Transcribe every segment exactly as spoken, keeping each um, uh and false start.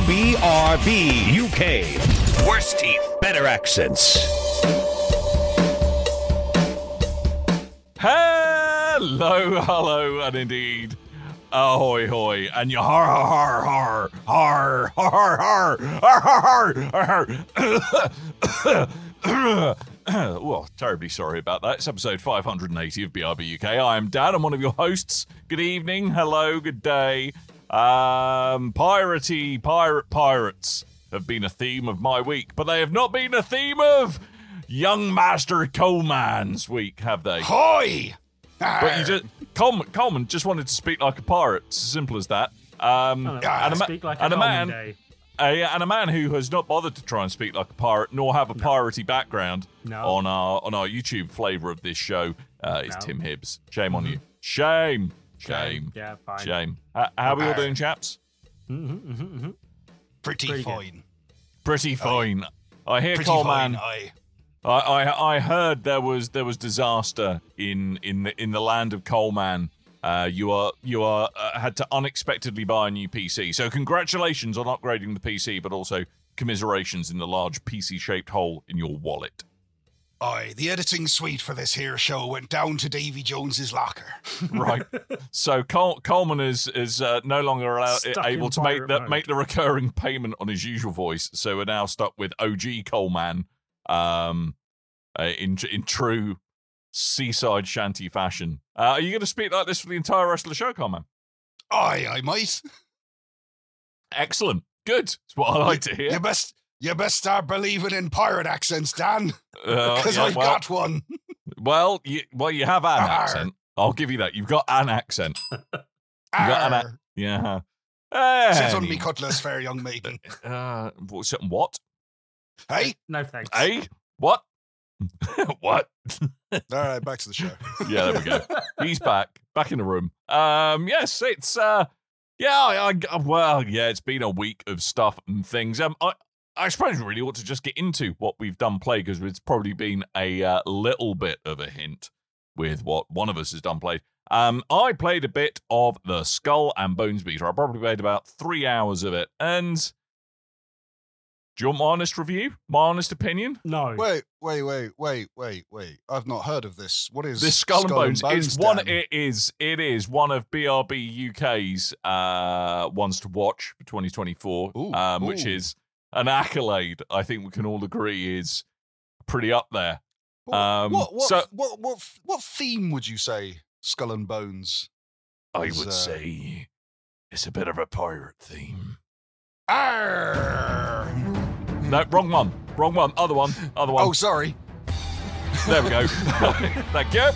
B R B U K. Worse teeth, better accents. Hello, hello, and indeed, ahoy, hoy, and you har har har har har har har har har har. Well, terribly sorry about that. It's episode five hundred eighty of B R B U K. I am Dan. I'm one of your hosts. Good evening, hello, good day. Um, piratey, pirate pirates have been a theme of my week, but they have not been a theme of young Master Coleman's week, have they? Hoy! But you just Coleman, Coleman just wanted to speak like a pirate. It's as simple as that. Um, Oh, no, and a, ma- speak like a and a man, day. a, and a man who has not bothered to try and speak like a pirate, nor have a No. piratey background No. on our on our YouTube flavour of this show, uh, is No. Tim Hibbs. Shame on you. Shame. Shame. Yeah, fine. Shame. Uh, how are we all doing, chaps? Mm-hmm, mm-hmm, mm-hmm. Pretty, Pretty good. fine. Pretty fine. I hear Pretty Coleman. fine, aye. I, I I heard there was there was disaster in in the in the land of Coleman. Uh, you are you are uh, had to unexpectedly buy a new P C. So congratulations on upgrading the P C, but also commiserations in the large P C-shaped hole in your wallet. Aye, the editing suite for this here show went down to Davy Jones's locker. Right. So Col- Coleman is is uh, no longer allowed, Stuck able in to make pirate the mode. make the recurring payment on his usual voice. So we're now stuck with O G Coleman, um, uh, in in true seaside shanty fashion. Uh, are you going to speak like this for the entire rest of the show, Coleman? Aye, I might. Excellent. Good. That's what I like to hear. You best, you best start believing in pirate accents, Dan, Uh, because yeah, I've well, got one. well, you, well, you have an Arr. accent. I'll give you that. You've got an accent. got an Arr. Yeah. Sit on Any- me cutlass, fair young maiden. Uh, what? something what? Hey? No thanks. Hey? What? What? All right, back to the show. Yeah, there we go. He's back, back in the room. Um, yes, it's uh, yeah, I, I well, yeah, it's been a week of stuff and things. Um, I, I suppose we really ought to just get into what we've done play because it's probably been a uh, little bit of a hint with what one of us has done played. Um, I played a bit of the Skull and Bones Beater. I probably played about three hours of it, and. Do you want my honest review? My honest opinion? No. Wait, wait, wait, wait, wait, wait. I've not heard of this. What is This Skull, and Bones, is one. Dan? It is. It is one of B R B U K's uh, ones to watch for twenty twenty-four, Ooh, um, which ooh. is an accolade. I think we can all agree is pretty up there. What, um, what, what, so- what, what, what theme would you say Skull and Bones? I Is, would uh, say it's a bit of a pirate theme. Arr! No, wrong one. Wrong one. Other one. Other one. Oh, sorry. There we go. Thank you.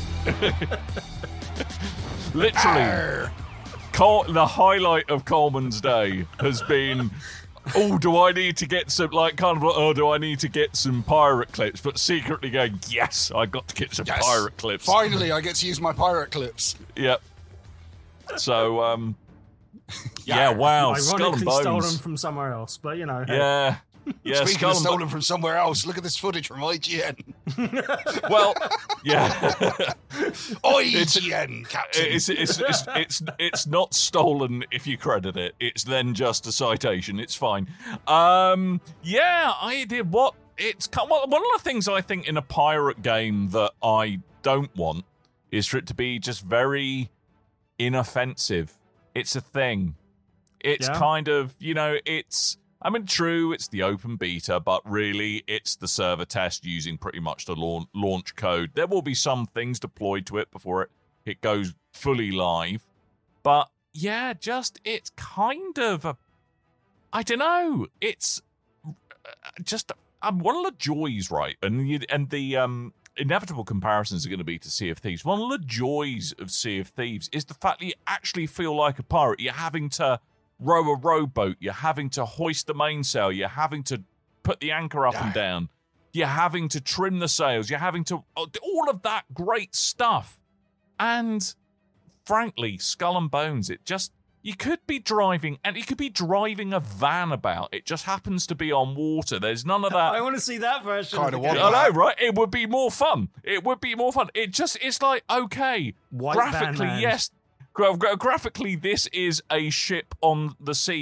Literally. Arr! Col- the highlight of Coleman's day has been, oh, do I need to get some, like, kind of, like, oh, do I need to get some pirate clips? But secretly going, yes, I got to get some Yes. pirate clips. Finally, I get to use my pirate clips. Yep. So, um, yeah, wow, Skull and Ironically stolen Bones. from somewhere else, but you know. hey. Yeah. Yeah, Speaking Skull of and Bo- stolen from somewhere else, look at this footage from I G N. Well, yeah. I G N, Captain. It's, it's, it's, it's, it's not stolen if you credit it. It's then just a citation. It's fine. Um, yeah, I did what? It's kind of- one of the things I think in a pirate game that I don't want is for it to be just very inoffensive. It's a thing. It's Yeah. kind of, you know, it's... I mean, true, it's the open beta, but really, it's the server test using pretty much the launch, launch code. There will be some things deployed to it before it, it goes fully live. But, yeah, just, it's kind of a... I don't know. It's uh, just um, one of the joys, right? And, you, and the um, inevitable comparisons are going to be to Sea of Thieves. One of the joys of Sea of Thieves is the fact that you actually feel like a pirate. You're having to... row a rowboat, you're having to hoist the mainsail, you're having to put the anchor up and down, you're having to trim the sails, you're having to all of that great stuff. And frankly, Skull and Bones, it just you could be driving and you could be driving a van about. It just happens to be on water. There's none of that. I want to see that version. Kinda of the want game. I know, right? It would be more fun. It would be more fun. It just it's like okay, White van graphically, man. yes. Gra- gra- graphically, this is a ship on the sea, but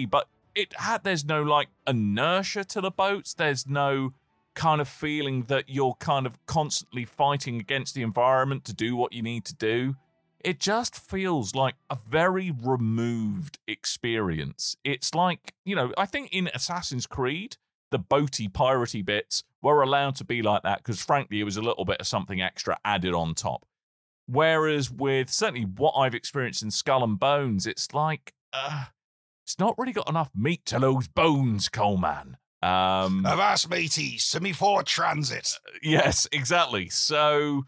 it had. There's no like inertia to the boats. There's no kind of feeling that you're kind of constantly fighting against the environment to do what you need to do. It just feels like a very removed experience. It's like, you know, I think in Assassin's Creed, the boaty, piratey bits were allowed to be like that because, frankly, it was a little bit of something extra added on top. Whereas with certainly what I've experienced in Skull and Bones, it's like, uh, it's not really got enough meat to those bones, Coleman. Um, Avast, mateys, to me Ford Transit. yes, exactly. So,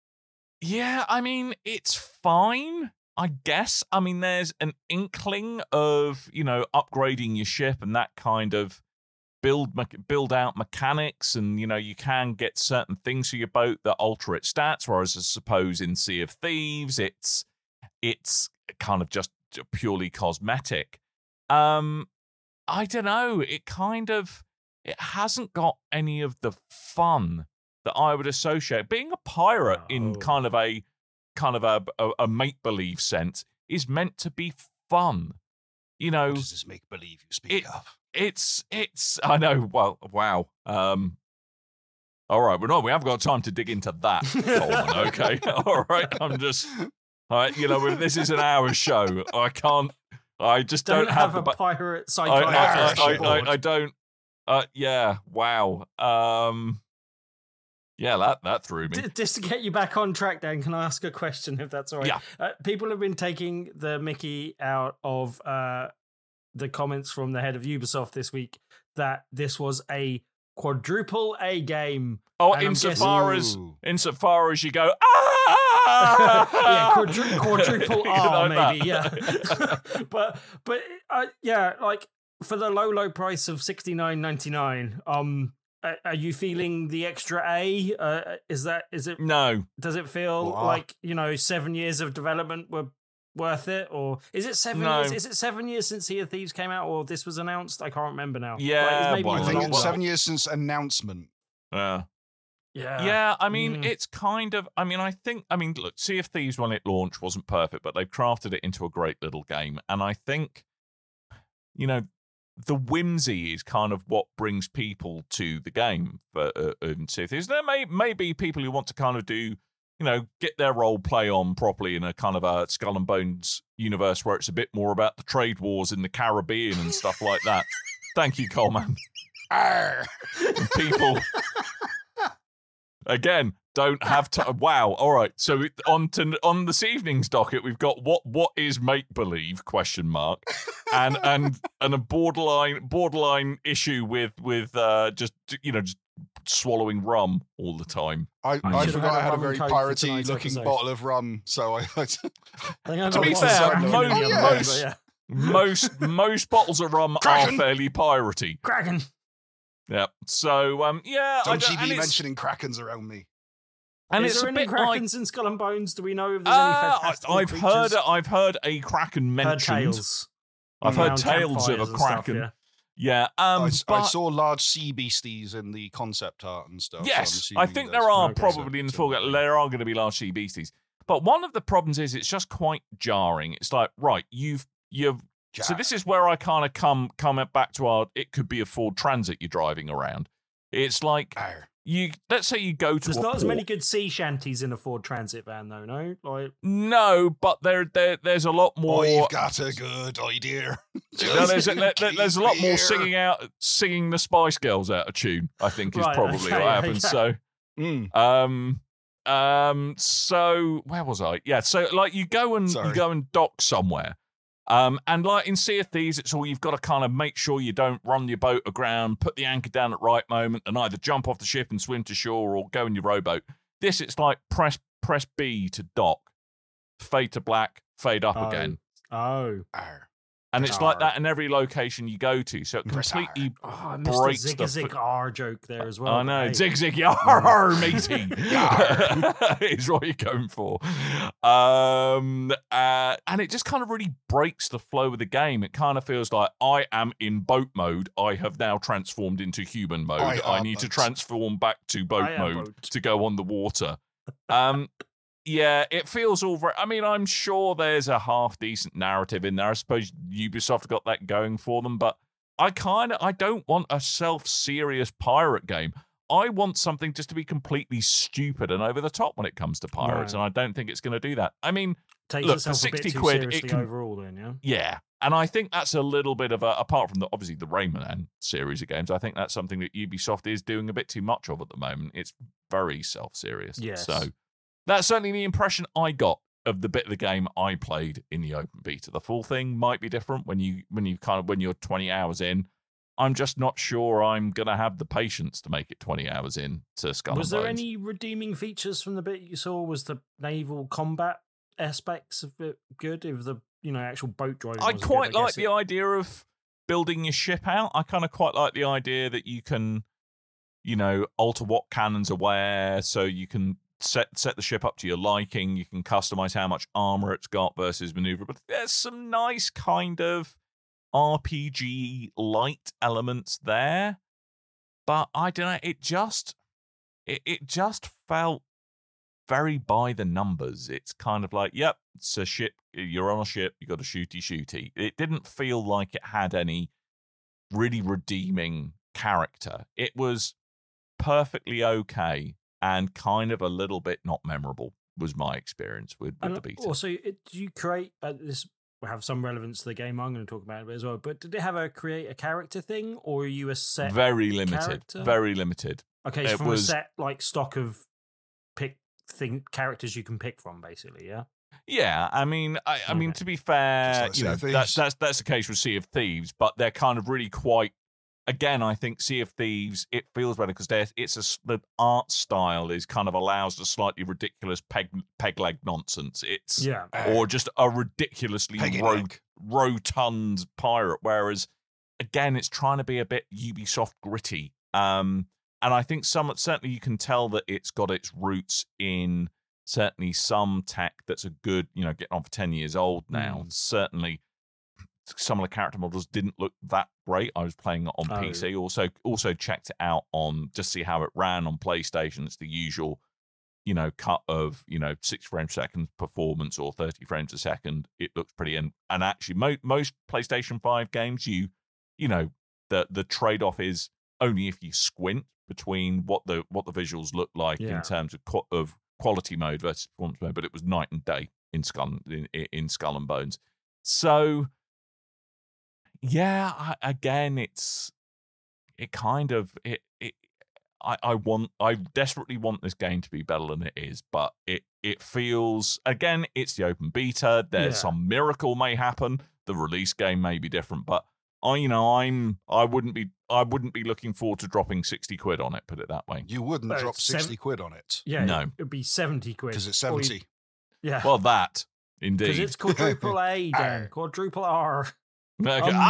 yeah, I mean, it's fine, I guess. I mean, there's an inkling of, you know, upgrading your ship and that kind of build build out mechanics, and, you know, you can get certain things for your boat that alter its stats, whereas I suppose in Sea of Thieves, it's it's kind of just purely cosmetic. Um, I don't know. It kind of, it hasn't got any of the fun that I would associate. Being a pirate oh. in kind of a kind of a, a, a make-believe sense is meant to be fun. You know, what does this make-believe you speak it, of? It's, it's, I know, well, wow. Um, all right, well, no, we haven't got time to dig into that, Coleman, okay? All right, I'm just, all right, you know, this is an hour show. I can't, I just don't, don't have, have the, a pirate I, I, psychiatrist. I, I, I, I don't, uh, yeah, wow. Um, yeah, that, that threw me. D- just to get you back on track, Dan, can I ask a question, if that's all right? Yeah. Uh, people have been taking the mickey out of uh, the comments from the head of Ubisoft this week that this was a quadruple A game. Oh, and insofar as, Ooh. insofar as you go, ah! yeah, quadru- quadruple R, Like maybe, yeah. but, but uh, yeah, like, for the low, low price of sixty-nine ninety-nine, um, are you feeling the extra A? Uh, is that, is it, No. does it feel What? like, you know, seven years of development were worth it? Or is it seven No. years? Is it seven years since Sea of Thieves came out, or this was announced? I can't remember now. Yeah, Like, it's maybe well, I even think longer. it's seven years since announcement. Yeah. Yeah. Yeah, I mean, Mm. it's kind of, I mean, I think, I mean, look, Sea of Thieves when it launched wasn't perfect, but they've crafted it into a great little game. And I think, you know, the whimsy is kind of what brings people to the game for uh, in Sea of Thieves. There may, may be people who want to kind of do, you know, get their role play on properly in a kind of a Skull and Bones universe where it's a bit more about the trade wars in the Caribbean and stuff like that. Thank you, Coleman. Arr. And people... Again, don't have to. Wow. All right. So on to on this evening's docket, we've got what what is make believe question mark, and and and a borderline borderline issue with with uh, just you know just swallowing rum all the time. I, I I should've forgot had a I had a rum very and coke for piratey tonight's looking episode. bottle of rum, so I. I I think I To got be one fair, Kraken mo- in the other yeah. one, most- but yeah. Most most bottles of rum Kraken. are fairly piratey. Kraken. Yeah. So um yeah. I Don't you and be it's- mentioning Krakens around me. And Is it's there a any bit like. Krakens in Skull and Bones? Do we know if there's Uh, any I- fantastical I've creatures? heard I've heard a Kraken Heard mentioned. tales. I've Around heard tales of campfires a and stuff, Kraken. yeah. Yeah. Um. I, s- but, I saw large sea beasties in the concept art and stuff. so I'm Yes, assuming I think there's there are some- probably in the full. some- There are going to be large sea beasties, but one of the problems is it's just quite jarring. It's like, right, you've you've. So Jar. this is where I kind of come come back to our. It could be a Ford Transit you're driving around. It's like Arr. you. Let's say you go to. There's a not as port. many good sea shanties in a Ford Transit van, though, no? Like, No, but there there there's a lot more. I've got a good idea. No, there's a, there- there- there's a lot Keep more here. singing out, singing the Spice Girls out of tune. I think is Right, probably okay, what happens. okay. So. Mm. Um, um, so where was I? Yeah, so like you go and Sorry. you go and dock somewhere. Um, and like in Sea of Thieves, it's all you've got to kind of make sure you don't run your boat aground, put the anchor down at the right moment, and either jump off the ship and swim to shore or go in your rowboat. This, it's like press press B to dock, fade to black, fade up Oh. again. oh. Arr. And it's R. like that in every location you go to. So it Press R. completely Oh, I missed the breaks the zig zig fo- R joke there as well. I know. Hey. Zig zig yar, matey. is what you're going for. Um, uh, and it just kind of really breaks the flow of the game. It kind of feels like I am in boat mode. I have now transformed into human mode. I I, am need to boat. transform back to boat I am mode boat. to go on the water. Um, yeah, it feels all very. I mean, I'm sure there's a half decent narrative in there. I suppose Ubisoft got that going for them, but I kind of I don't want a self-serious pirate game. I want something just to be completely stupid and over the top when it comes to pirates, Right. and I don't think it's going to do that. I mean, Takes look, itself for a bit sixty too quid, it seriously can- overall, then, yeah. yeah, and I think that's a little bit of a, apart from the obviously the Rayman series of games, I think that's something that Ubisoft is doing a bit too much of at the moment. It's very self-serious. Yes. So that's certainly the impression I got of the bit of the game I played in the open beta. The full thing might be different when you when you kind of when you're twenty hours in. I'm just not sure I'm gonna have the patience to make it twenty hours in to Skull Was and there Bones. any redeeming features from the bit you saw? Was the naval combat aspects of it good? If the you know actual boat driving, I wasn't quite good, I like guess the it- idea of building your ship out. I kind of quite like the idea that you can, you know, alter what cannons are where, so you can set set the ship up to your liking. You can customize how much armor it's got versus maneuver. But there's some nice kind of R P G light elements there. But I don't know. It just it, it just felt very by the numbers. It's kind of like, yep, it's a ship. You're on a ship. You got a shooty shooty. It didn't feel like it had any really redeeming character. It was perfectly okay and kind of a little bit not memorable. Was my experience with, with And the beta. also, it, do you create uh, this? Will have some relevance to the game. I'm going to talk about it as well. But did it have a create a character thing, or are you a set? Very limited. character? Very limited. Okay, so it from was- a set like stock of pick thing characters you can pick from, basically. Yeah. Yeah, I mean, I, I mean, Okay. to be fair, Just like you Sea know, of that, Thieves. that's that's the case with Sea of Thieves, but they're kind of really quite. Again, I think Sea of Thieves it feels better because it's a s- the art style is kind of allows the slightly ridiculous peg peg leg nonsense. It's Yeah. or just a ridiculously Peggy ro- leg. rotund pirate. Whereas, again, it's trying to be a bit Ubisoft gritty. Um, and I think some certainly you can tell that it's got its roots in certainly some tech that's a good, you know, getting on for ten years old now. Mm. Certainly, some of the character models didn't look that great. I was playing it on Oh. P C. Also, also checked it out on just see how it ran on PlayStation. It's the usual, you know, cut of, you know, six frames a second performance or thirty frames a second. It looks pretty, and and actually, mo- most PlayStation five games, you, you know, the the trade off is only if you squint between what the what the visuals look like Yeah. in terms of qu- of quality mode versus performance mode. But it was night and day in Skull in, in Skull and Bones. So, yeah, I, again, it's it kind of it it. I, I want I desperately want this game to be better than it is, but it it feels again it's the open beta. There's Yeah. some miracle may happen. The release game may be different, but I you know I'm I wouldn't be I wouldn't be looking forward to dropping sixty quid on it. Put it that way. You wouldn't Uh, drop seven- sixty quid on it Yeah. No. It would be seventy quid because it's Or you- seventy. Yeah. Well, that Because indeed. it's quadruple A, Dan. Arr. Quadruple R. Okay. um,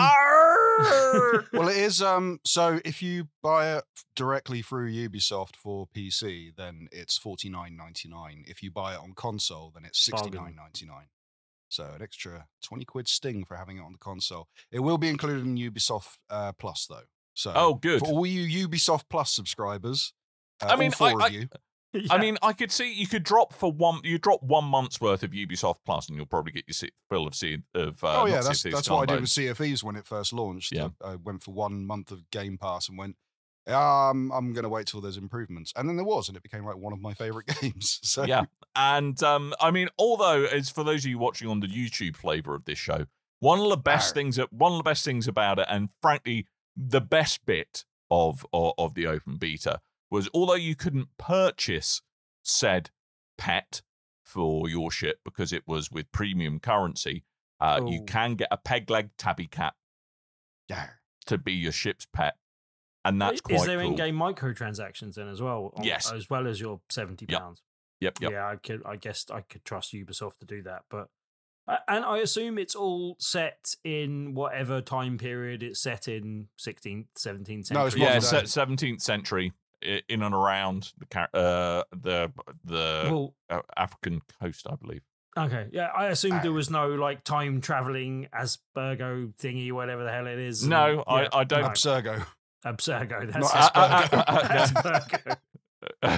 Arr! Well, it is. Um, so if you buy it directly through Ubisoft for P C, then it's forty nine ninety nine. If you buy it on console, then it's sixty nine ninety nine. So an extra twenty quid sting for having it on the console. It will be included in Ubisoft uh, Plus though. So Oh, good. for all you Ubisoft Plus subscribers. Uh, I mean, all four I- of you. I mean, I could see you could drop for one. You drop one month's worth of Ubisoft Plus, and you'll probably get your se- fill of sea of. Uh, oh yeah, not Sea of that's Thieves, that's Skull what I and did Bones. with Sea of Thieves when it first launched. Yeah. I went for one month of Game Pass and went, um, I'm going to wait till there's improvements, and then there was, and it became like one of my favorite games. So Yeah, and um, I mean, although as for those of you watching on the YouTube flavor of this show, one of the best Arr. things that one of the best things about it, and frankly, the best bit of of, of the open beta was, although you couldn't purchase said pet for your ship because it was with premium currency, uh, you Oh. can get a peg leg tabby cat yeah. to be your ship's pet, and that's Is quite there cool. in-game microtransactions then as well? on- Yes. As well as your seventy Yep. pounds. Yep, yep. Yeah, I could. I guess I could trust Ubisoft to do that, but uh, and I assume it's all set in whatever time period it's set in, sixteenth, seventeenth century. No, it's Yeah, modern se- day. seventeenth century, i- in and around the car- uh, the the Well, uh, African coast, I believe. okay, yeah. I assumed there Ah. was no like time traveling Aspergo thingy, whatever the hell it is. No, I- yeah, I don't- no, Absurgo. Absurgo. That's Not Uh, uh, Aspergo. uh, uh, Aspergo.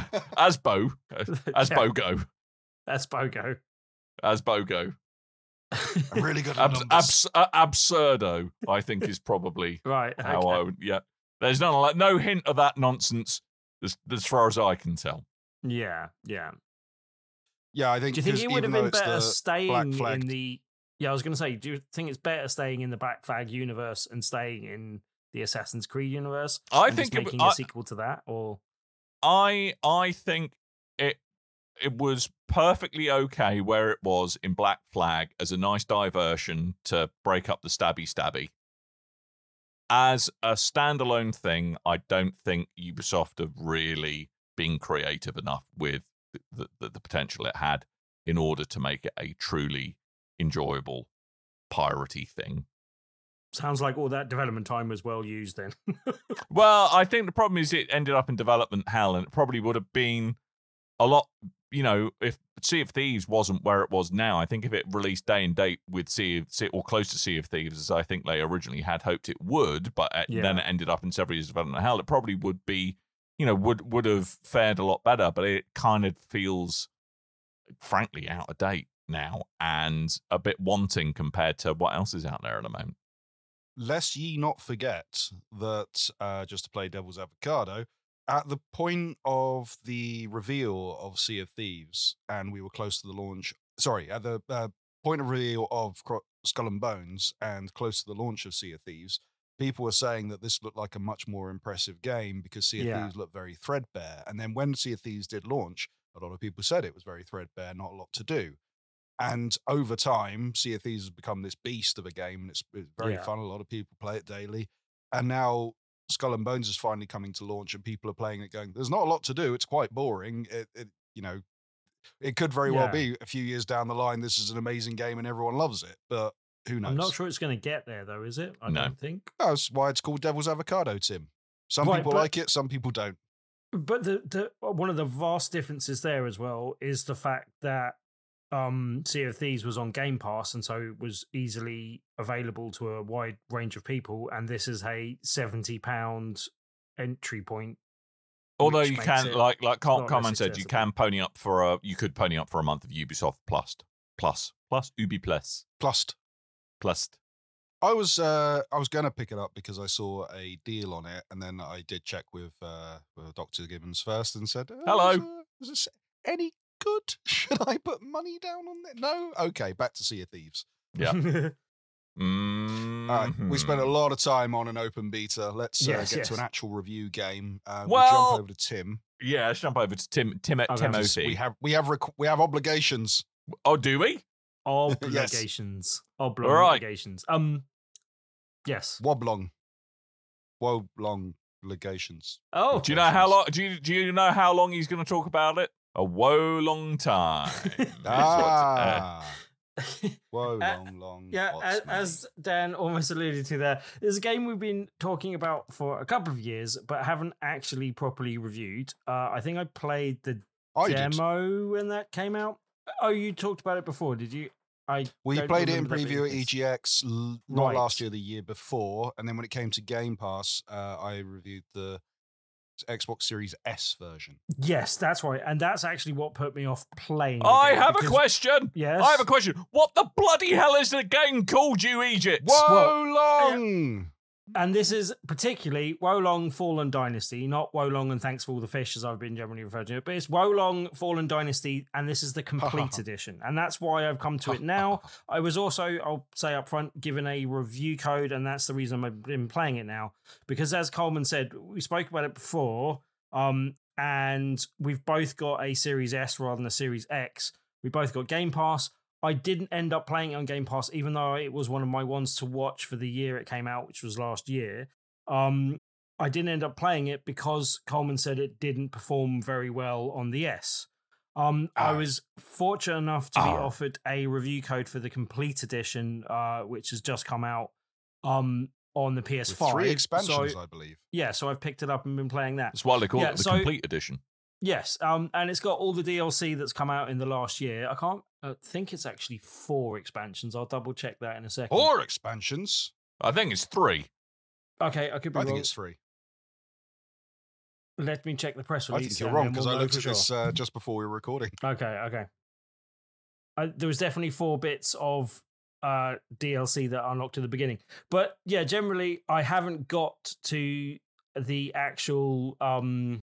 Asbo, Yeah, Asbogo, Aspergo. Asbogo. I'm really good at Abs- numbers. abs- uh, absurdo, I think, is probably right. how okay. I would. Yeah, there's none like no hint of that nonsense as, as far as I can tell. Yeah, yeah. Yeah, I think. Do you think 'cause it would have even though been it's better the staying Black in Flag- the? Yeah, I was going to say. Do you think it's better staying in the Black Flag universe and staying in the Assassin's Creed universe? I and think just it making w- a I- sequel to that, or I I think it it was perfectly okay where it was in Black Flag as a nice diversion to break up the stabby stabby. As a standalone thing, I don't think Ubisoft have really been creative enough with the, the, the potential it had in order to make it a truly enjoyable piratey thing. sounds like all that development time was well used then. Well, I think the problem is it ended up in development hell, and it probably would have been a lot, you know, if Sea of Thieves wasn't where it was now. I think if it released day and date with Sea of, Sea- or close to Sea of Thieves, as I think they originally had hoped it would, but it, Yeah. then it ended up in several years of development hell, it probably would be, you know, would would have fared a lot better, but it kind of feels, frankly, out of date now and a bit wanting compared to what else is out there at the moment. Lest ye not forget that, uh, just to play devil's avocado, at the point of the reveal of Sea of Thieves, and we were close to the launch, sorry, at the uh, point of reveal of Cro- Skull and Bones and close to the launch of Sea of Thieves, people were saying that this looked like a much more impressive game because Sea of Yeah. Thieves looked very threadbare. And then when Sea of Thieves did launch, a lot of people said it was very threadbare, not a lot to do. And over time, Sea of Thieves has become this beast of a game, and it's, it's very Yeah. fun. A lot of people play it daily. And now Skull and Bones is finally coming to launch, and people are playing it going, there's not a lot to do. It's quite boring. It, it you know, it could very well Yeah. be a few years down the line, this is an amazing game and everyone loves it. But who knows? I'm not sure it's going to get there, though, is it? I No. don't think. That's why it's called Devil's Avocado, Tim. Some Right, people but- like it, some people don't. But the, the one of the vast differences there as well is the fact that um, Sea of Thieves was on Game Pass, and so it was easily available to a wide range of people. And this is a seventy pound entry point. Although which you makes can, it like like a lot Carl less Carman said, you accessible. can pony up for a, you could pony up for a month of Ubisoft Plus, Plus, Plus, Ubi Plus, Plus, Plus. I was uh, I was going to pick it up because I saw a deal on it, and then I did check with, uh, with Doctor Gibbons first and said, oh, Hello. Is, uh, is this any good? Should I put money down on it? No? Okay, back to Sea of Thieves. Yeah. All right, we spent a Mhm. lot of time on an open beta. Let's uh, Yes, get yes. to an actual review game. Uh, Well- we'll jump over to Tim. Yeah, let's jump over to Tim, Tim, Okay. Timothy. We have we have rec- we have obligations. Oh, do we? Obligations. All right. Obligations. Um, yes. Woblong. Woblong legations. Oh, Do you know how long? Do you do you know how long he's going to talk about it? A woe long time. is what, uh, Ah. Whoa, Uh, long, long. Yeah, what's as, my- as Dan almost alluded to there, there's a game we've been talking about for a couple of years, but haven't actually properly reviewed. Uh, I think I played the I did. demo when that came out. Oh, you talked about it before, did you? I We don't played it in remember that being preview the at E case. G X, l- not Right. last year, the year before. And then when it came to Game Pass, uh, I reviewed the Xbox Series S version. Yes, that's right, and that's actually what put me off playing. the I game, have a because- question. Yes, I have a question. What the bloody hell is the game called, you Egypt? Whoa, long! And this is particularly Wolong Fallen Dynasty, not Wolong and Thanks for All the Fish, as I've been generally referred to it, but it's Wolong Fallen Dynasty, and this is the complete edition. And that's why I've come to it now. I was also, I'll say up front, given a review code, and that's the reason I've been playing it now. Because as Coleman said, we spoke about it before, um, and we've both got a Series S rather than a Series X. We both got Game Pass. I didn't end up playing it on Game Pass, even though it was one of my ones to watch for the year it came out, which was last year. Um, I didn't end up playing it because Coleman said it didn't perform very well on the S. Um, I Ah. was fortunate enough to be Ah. offered a review code for the complete edition, uh, which has just come out um, on the P S With five. three expansions, So, I believe. yeah, so I've picked it up and been playing that. That's why they call Yeah, it the so- complete edition. Yes, um, and it's got all the D L C that's come out in the last year. I can't I think it's actually four expansions. I'll double check that in a second. Four expansions? I think it's three. Okay, I could be I wrong. think it's three. Let me check the press I release. think you're and wrong then because we'll I know looked for at this sure. uh, just before we were recording. Okay, okay. I, there was definitely four bits of uh, D L C that unlocked at the beginning. But yeah, generally, I haven't got to the actual um,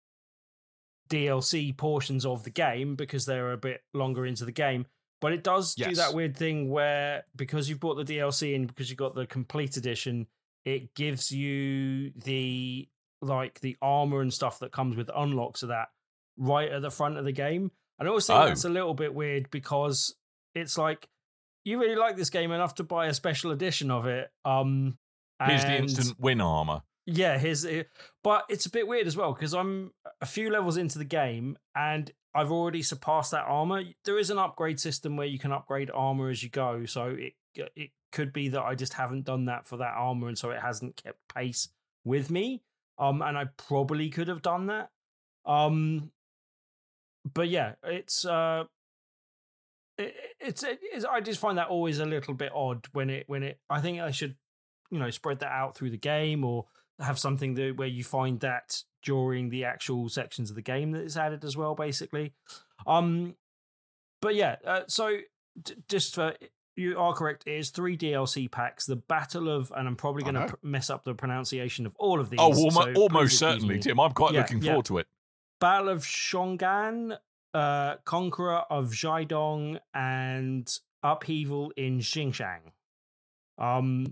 D L C portions of the game because they're a bit longer into the game. But it does Yes. do that weird thing where because you've bought the D L C and because you've got the complete edition, it gives you the like the armor and stuff that comes with unlocks of that right at the front of the game. And I always think Oh. that's a little bit weird because it's like you really like this game enough to buy a special edition of it. Um, Here's the and- instant win armor. yeah, here's but it's a bit weird as well because I'm a few levels into the game and I've already surpassed that armor. There is an upgrade system where you can upgrade armor as you go, so it it could be that I just haven't done that for that armor, and so it hasn't kept pace with me. Um, and I probably could have done that. Um, but yeah, it's uh, it, it's, it's I just find that always a little bit odd when it when it. I think I should, you know, spread that out through the game or have something that where you find that during the actual sections of the game that is added as well, basically. Um, but yeah, uh, so d- just for you are correct, it is three D L C packs. The Battle of, and I'm probably I going to know. pr- mess up the pronunciation of all of these. Oh, almo- so please almost excuse certainly, me. Tim. I'm quite Yeah, looking yeah. forward to it. Battle of Shongan, uh, Conqueror of Jiadong, and Upheaval in Xinjiang. Um,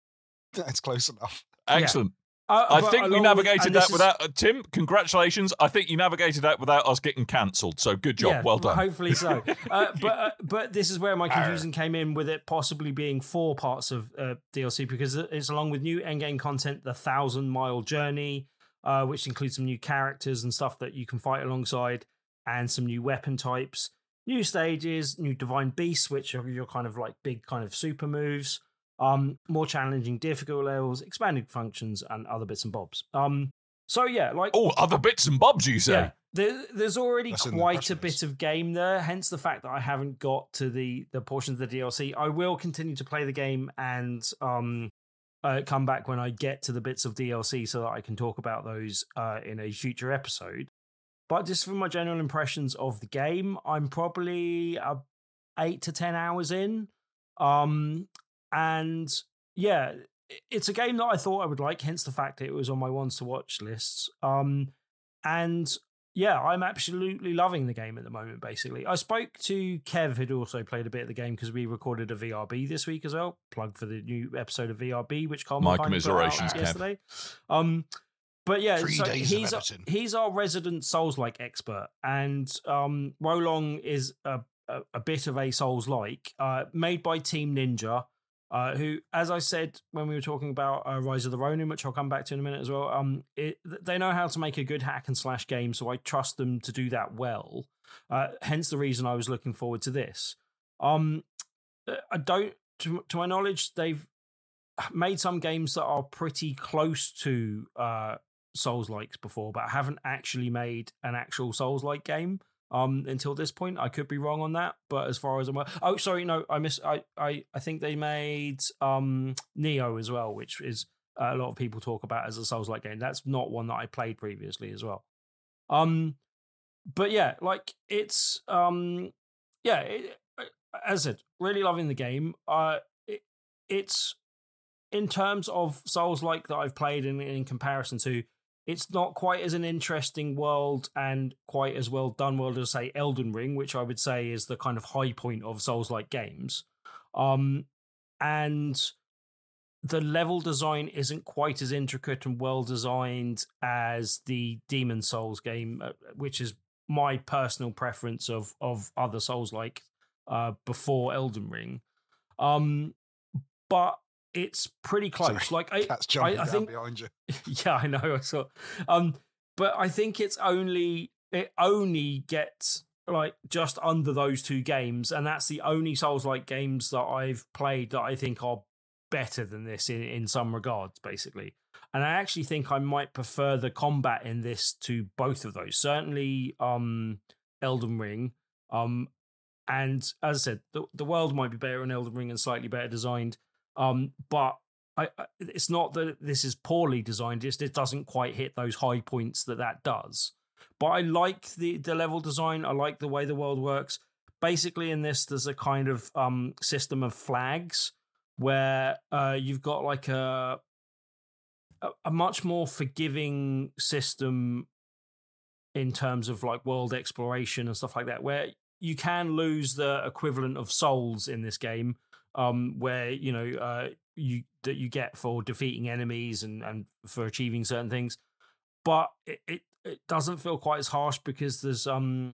That's close enough. Excellent. uh, I but think we along with- navigated and that this is- without uh, Tim. Congratulations! I think you navigated that without us getting cancelled. So good job. Yeah, well done. Hopefully so. uh, but uh, but this is where my confusion came in with it possibly being four parts of uh, D L C because it's along with new endgame content, the Thousand Mile Journey, uh, which includes some new characters and stuff that you can fight alongside, and some new weapon types, new stages, new divine beasts, which are your kind of like big kind of super moves. Um, more challenging, difficult levels, expanded functions, and other bits and bobs. Um, so yeah, like Oh, other bits and bobs, you say? yeah, there, there's already That's in the quite press a release. bit of game there. Hence the fact that I haven't got to the the portions of the D L C. I will continue to play the game and um, uh, come back when I get to the bits of D L C so that I can talk about those uh, in a future episode. But just from my general impressions of the game, I'm probably uh, eight to ten hours in. Um, and yeah, it's a game that I thought I would like, hence the fact that it was on my ones to watch lists. Um, and yeah, I'm absolutely loving the game at the moment, basically. I spoke to Kev, who'd also played a bit of the game because we recorded a V R B this week as well. Plug for the new episode of V R B, which Coleman My kindly put out commiserations, Kev. yesterday. Um, But yeah, Three so days of he's editing. he's our resident Souls-like expert, and um, Wolong is a, a, a bit of a Souls-like, uh, made by Team Ninja, uh, who, as I said when we were talking about uh, Rise of the Ronin, which I'll come back to in a minute as well, um, it, they know how to make a good hack and slash game, so I trust them to do that well. Uh, hence the reason I was looking forward to this. Um, I don't, to, to my knowledge, they've made some games that are pretty close to uh, Souls-likes before, but haven't actually made an actual Souls-like game um, until this point. I could be wrong on that, but as far as I'm aware, oh, sorry, no, I miss. I I, I think they made um, Neo as well, which is uh, a lot of people talk about as a Souls-like game. That's not one that I played previously as well. Um, but yeah, like it's um, yeah, it, as I said, really loving the game. Uh, it, it's in terms of Souls-like that I've played in, in comparison to, it's not quite as an interesting world and quite as well done world as, say, Elden Ring, which I would say is the kind of high point of Souls-like games. Um, and the level design isn't quite as intricate and well-designed as the Demon Souls game, uh, which is my personal preference of, of other Souls-like uh, before Elden Ring. Um, but it's pretty close. Sorry, like I, Cat's jumping I, I down think, behind you. yeah, I know. I saw. Um, but I think it's only it only gets like just under those two games, and that's the only Souls-like games that I've played that I think are better than this in in some regards, basically. And I actually think I might prefer the combat in this to both of those. Certainly, um, Elden Ring. Um, and as I said, the the world might be better in Elden Ring and slightly better designed. Um, but I, I, it's not that this is poorly designed. It's, it doesn't quite hit those high points that that does. But I like the, the level design. I like the way the world works. basically in this, there's a kind of um, system of flags where uh, you've got like a, a a much more forgiving system in terms of like world exploration and stuff like that, where you can lose the equivalent of souls in this game, um, where you know uh, you that you get for defeating enemies and, and for achieving certain things, but it, it, it doesn't feel quite as harsh because there's um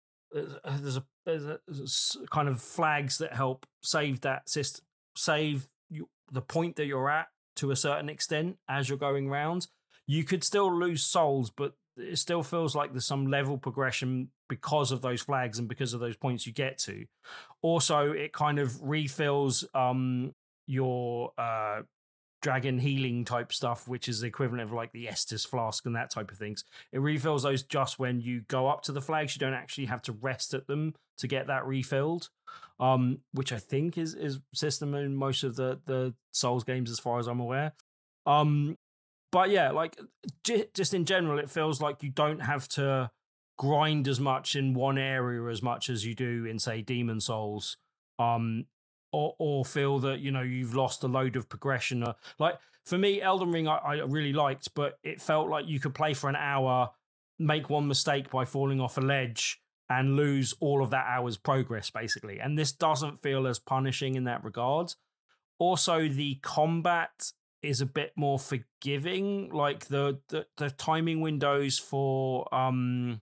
there's a, there's a, there's kind of flags that help save that system, save you, the point that you're at to a certain extent as you're going round. You could still lose souls, but it still feels like there's some level progression because of those flags and because of those points you get to. Also, it kind of refills um, your uh, dragon healing type stuff, which is the equivalent of like the Estus flask and that type of things. It refills those just when you go up to the flags. You don't actually have to rest at them to get that refilled, um, which I think is is system in most of the, the Souls games as far as I'm aware. Um, But yeah, like j- just in general, it feels like you don't have to grind as much in one area as much as you do in, say, Demon Souls, um, or or feel that you know you've lost a load of progression. Uh, like for me, Elden Ring, I, I really liked, but it felt like you could play for an hour, make one mistake by falling off a ledge, and lose all of that hour's progress, basically. And this doesn't feel as punishing in that regard. Also, the combat is a bit more forgiving, like the, the the timing windows for um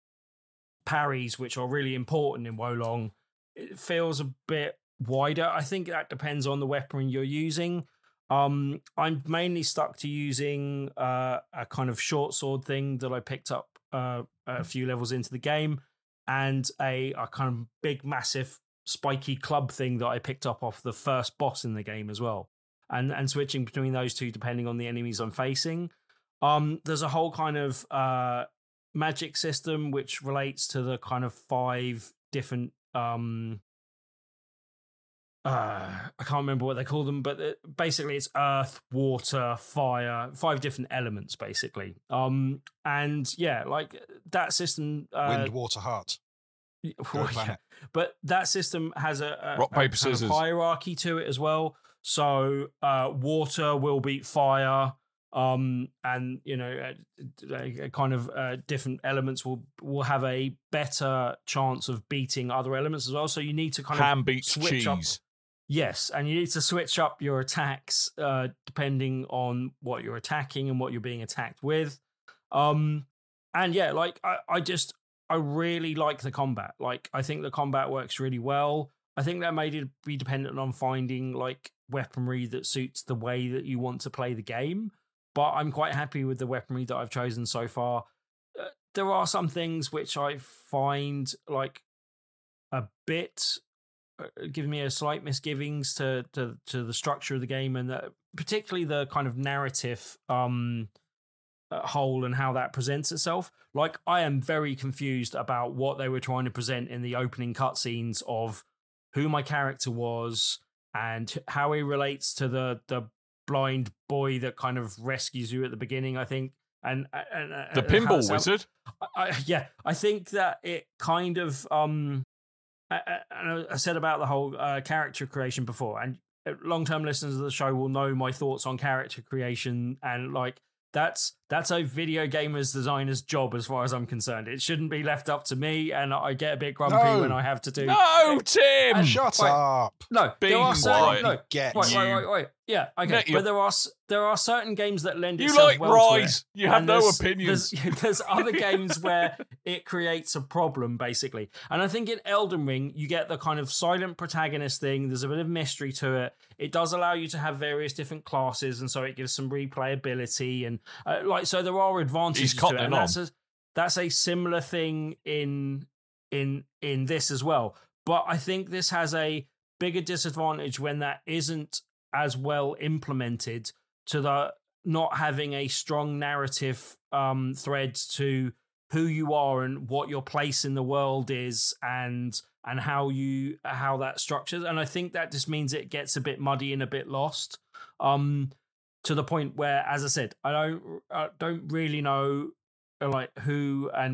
parries, which are really important in Wo Long, it feels a bit wider. I think that depends on the weapon you're using. um I'm mainly stuck to using uh a kind of short sword thing that I picked up uh a few levels into the game, and a, a kind of big massive spiky club thing that I picked up off the first boss in the game as well. And and switching between those two depending on the enemies I'm facing. Um, there's a whole kind of uh, magic system which relates to the kind of five different. Um, uh, I can't remember what they call them, but it, basically it's earth, water, fire, five different elements basically. Um, and yeah, like that system. Uh, Wind, water, heart. Well, yeah. But that system has a, a rock paper a scissors kind of hierarchy to it as well. So uh, water will beat fire, um, and you know, uh, kind of uh, different elements will will have a better chance of beating other elements as well. So you need to kind ham of beats switch cheese. Up. Yes, and you need to switch up your attacks uh, depending on what you're attacking and what you're being attacked with. Um, and yeah, like I, I just I really like the combat. Like I think the combat works really well. I think that may be dependent on finding like weaponry that suits the way that you want to play the game. But I'm quite happy with the weaponry that I've chosen so far. Uh, there are some things which I find like a bit uh, giving me a slight misgivings to, to to the structure of the game, and the, particularly the kind of narrative um, uh, whole and how that presents itself. Like I am very confused about what they were trying to present in the opening cutscenes of who my character was and how he relates to the the blind boy that kind of rescues you at the beginning, I think. And, and, and the pinball wizard. I, I, yeah, I think that it kind of um I, I, I said about the whole uh, character creation before, and long-term listeners of the show will know my thoughts on character creation, and like That's that's a video gamer's designer's job as far as I'm concerned. It shouldn't be left up to me, and I get a bit grumpy No. when I have to do. No, Tim! And- Shut Wait. up. No, Being there are certain, white. no, Get wait, you. wait, wait, wait. Yeah, okay, No, but you're- there are s- there are certain games that lend You itself like well to it. Rise. You have And no there's- opinions. There's, there's other games where it creates a problem, basically. And I think in Elden Ring, you get the kind of silent protagonist thing. There's a bit of mystery to it. It does allow you to have various different classes, and so it gives some replayability. And uh, like, so there are advantages He's to it. cottoning And on. that's a, that's a similar thing in in in this as well. But I think this has a bigger disadvantage when that isn't as well implemented, to the not having a strong narrative um, thread to who you are and what your place in the world is, and and how you how that structures. And I think that just means it gets a bit muddy and a bit lost, um, to the point where, as I said, I don't I don't really know like who and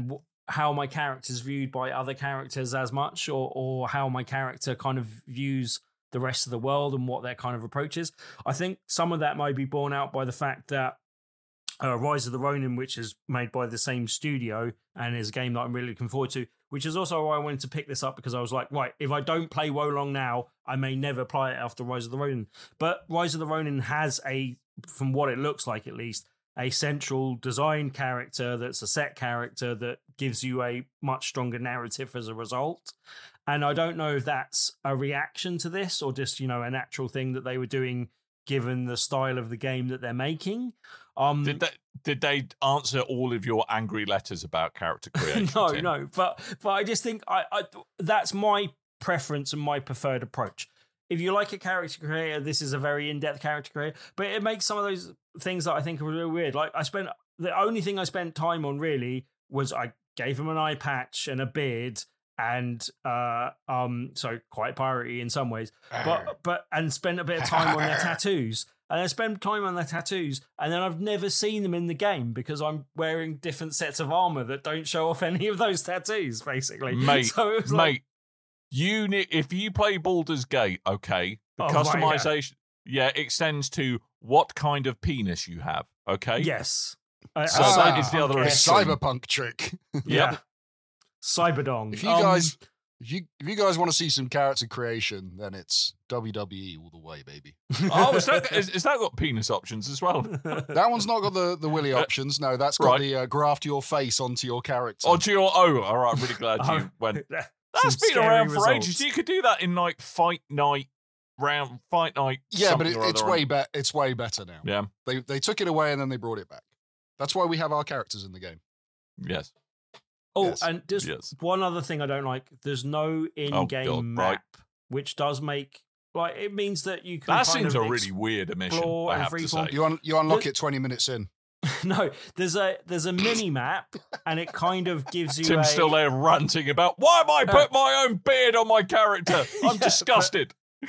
how my character's viewed by other characters as much, or or how my character kind of views the rest of the world and what their kind of approach is. I think some of that might be borne out by the fact that uh, Rise of the Ronin, which is made by the same studio and is a game that I'm really looking forward to, which is also why I wanted to pick this up, because I was like, right, if I don't play Wolong now, I may never play it after Rise of the Ronin. But Rise of the Ronin has a, from what it looks like at least, a central design character that's a set character that gives you a much stronger narrative as a result. And I don't know if that's a reaction to this or just, you know, a natural thing that they were doing given the style of the game that they're making. Um, did they did they answer all of your angry letters about character creation? no, Tim? no. But but I just think I, I that's my preference and my preferred approach. If you like a character creator, this is a very in-depth character creator, but it makes some of those things that I think are really weird. Like I spent, the only thing I spent time on really was I gave him an eye patch and a beard and, uh, um, so quite piratey in some ways, but, but, and spent a bit of time on their tattoos. And I spend time on their tattoos, and then I've never seen them in the game because I'm wearing different sets of armor that don't show off any of those tattoos, basically. Mate, so it was mate. like, You need, if you play Baldur's Gate, okay, the Oh, right, customization, yeah. yeah, extends to what kind of penis you have, okay? yes. Uh, So uh, that is the other A extreme. cyberpunk trick. Yeah. Yep. Cyberdong. If you Um, guys, if you if you guys want to see some character creation, then it's W W E all the way, baby. Oh, is that, is, is that got penis options as well? That one's not got the the willy options. No, that's got Right. the uh, graft your face onto your character. Oh, do you know, oh, all right, I'm really glad you Oh, went. some That's been scary around for results. ages. You could do that in like fight night, round fight night. yeah, but something it, or it's other. way better. It's way better now. Yeah, They they took it away and then they brought it back. That's why we have our characters in the game. yes. Oh, Yes. and just Yes. one other thing I don't like. There's no in-game God, map, right. which does make, like, it means that you can That kind seems of a really weird omission, explore I and have to freeform. say. You un, you unlock The- it twenty minutes in. No, there's a there's a mini map, and it kind of gives you Tim's a, still there ranting about, why am I Uh, put my own beard on my character? I'm Yeah, disgusted.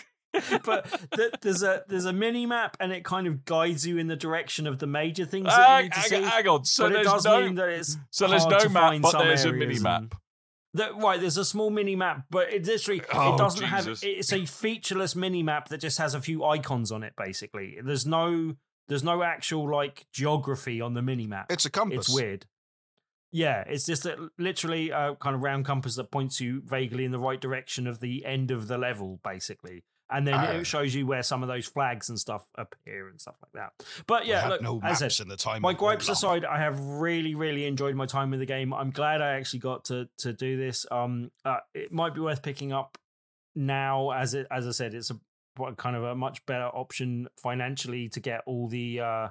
but th- there's a there's a mini map, and it kind of guides you in the direction of the major things that you Hang, need to hang, see. hang on. So but it there's does no, mean that it's so there's hard no to map, find but some there's a areas mini and- map. That, right, there's a small mini map, but it literally Oh, it doesn't Jesus. have. It's a featureless mini map that just has a few icons on it. Basically, there's no there's no actual like geography on the mini map. It's a compass. It's weird. Yeah, it's just a, literally a kind of round compass that points you vaguely in the right direction of the end of the level, basically. And then Ah. it shows you where some of those flags and stuff appear and stuff like that. But We yeah, had look, no as maps I said, in the time. my of gripes Wolong. aside, I have really, really enjoyed my time in the game. I'm glad I actually got to to do this. Um, uh, it might be worth picking up now, as it as I said, it's a what, kind of a much better option financially to get all the uh,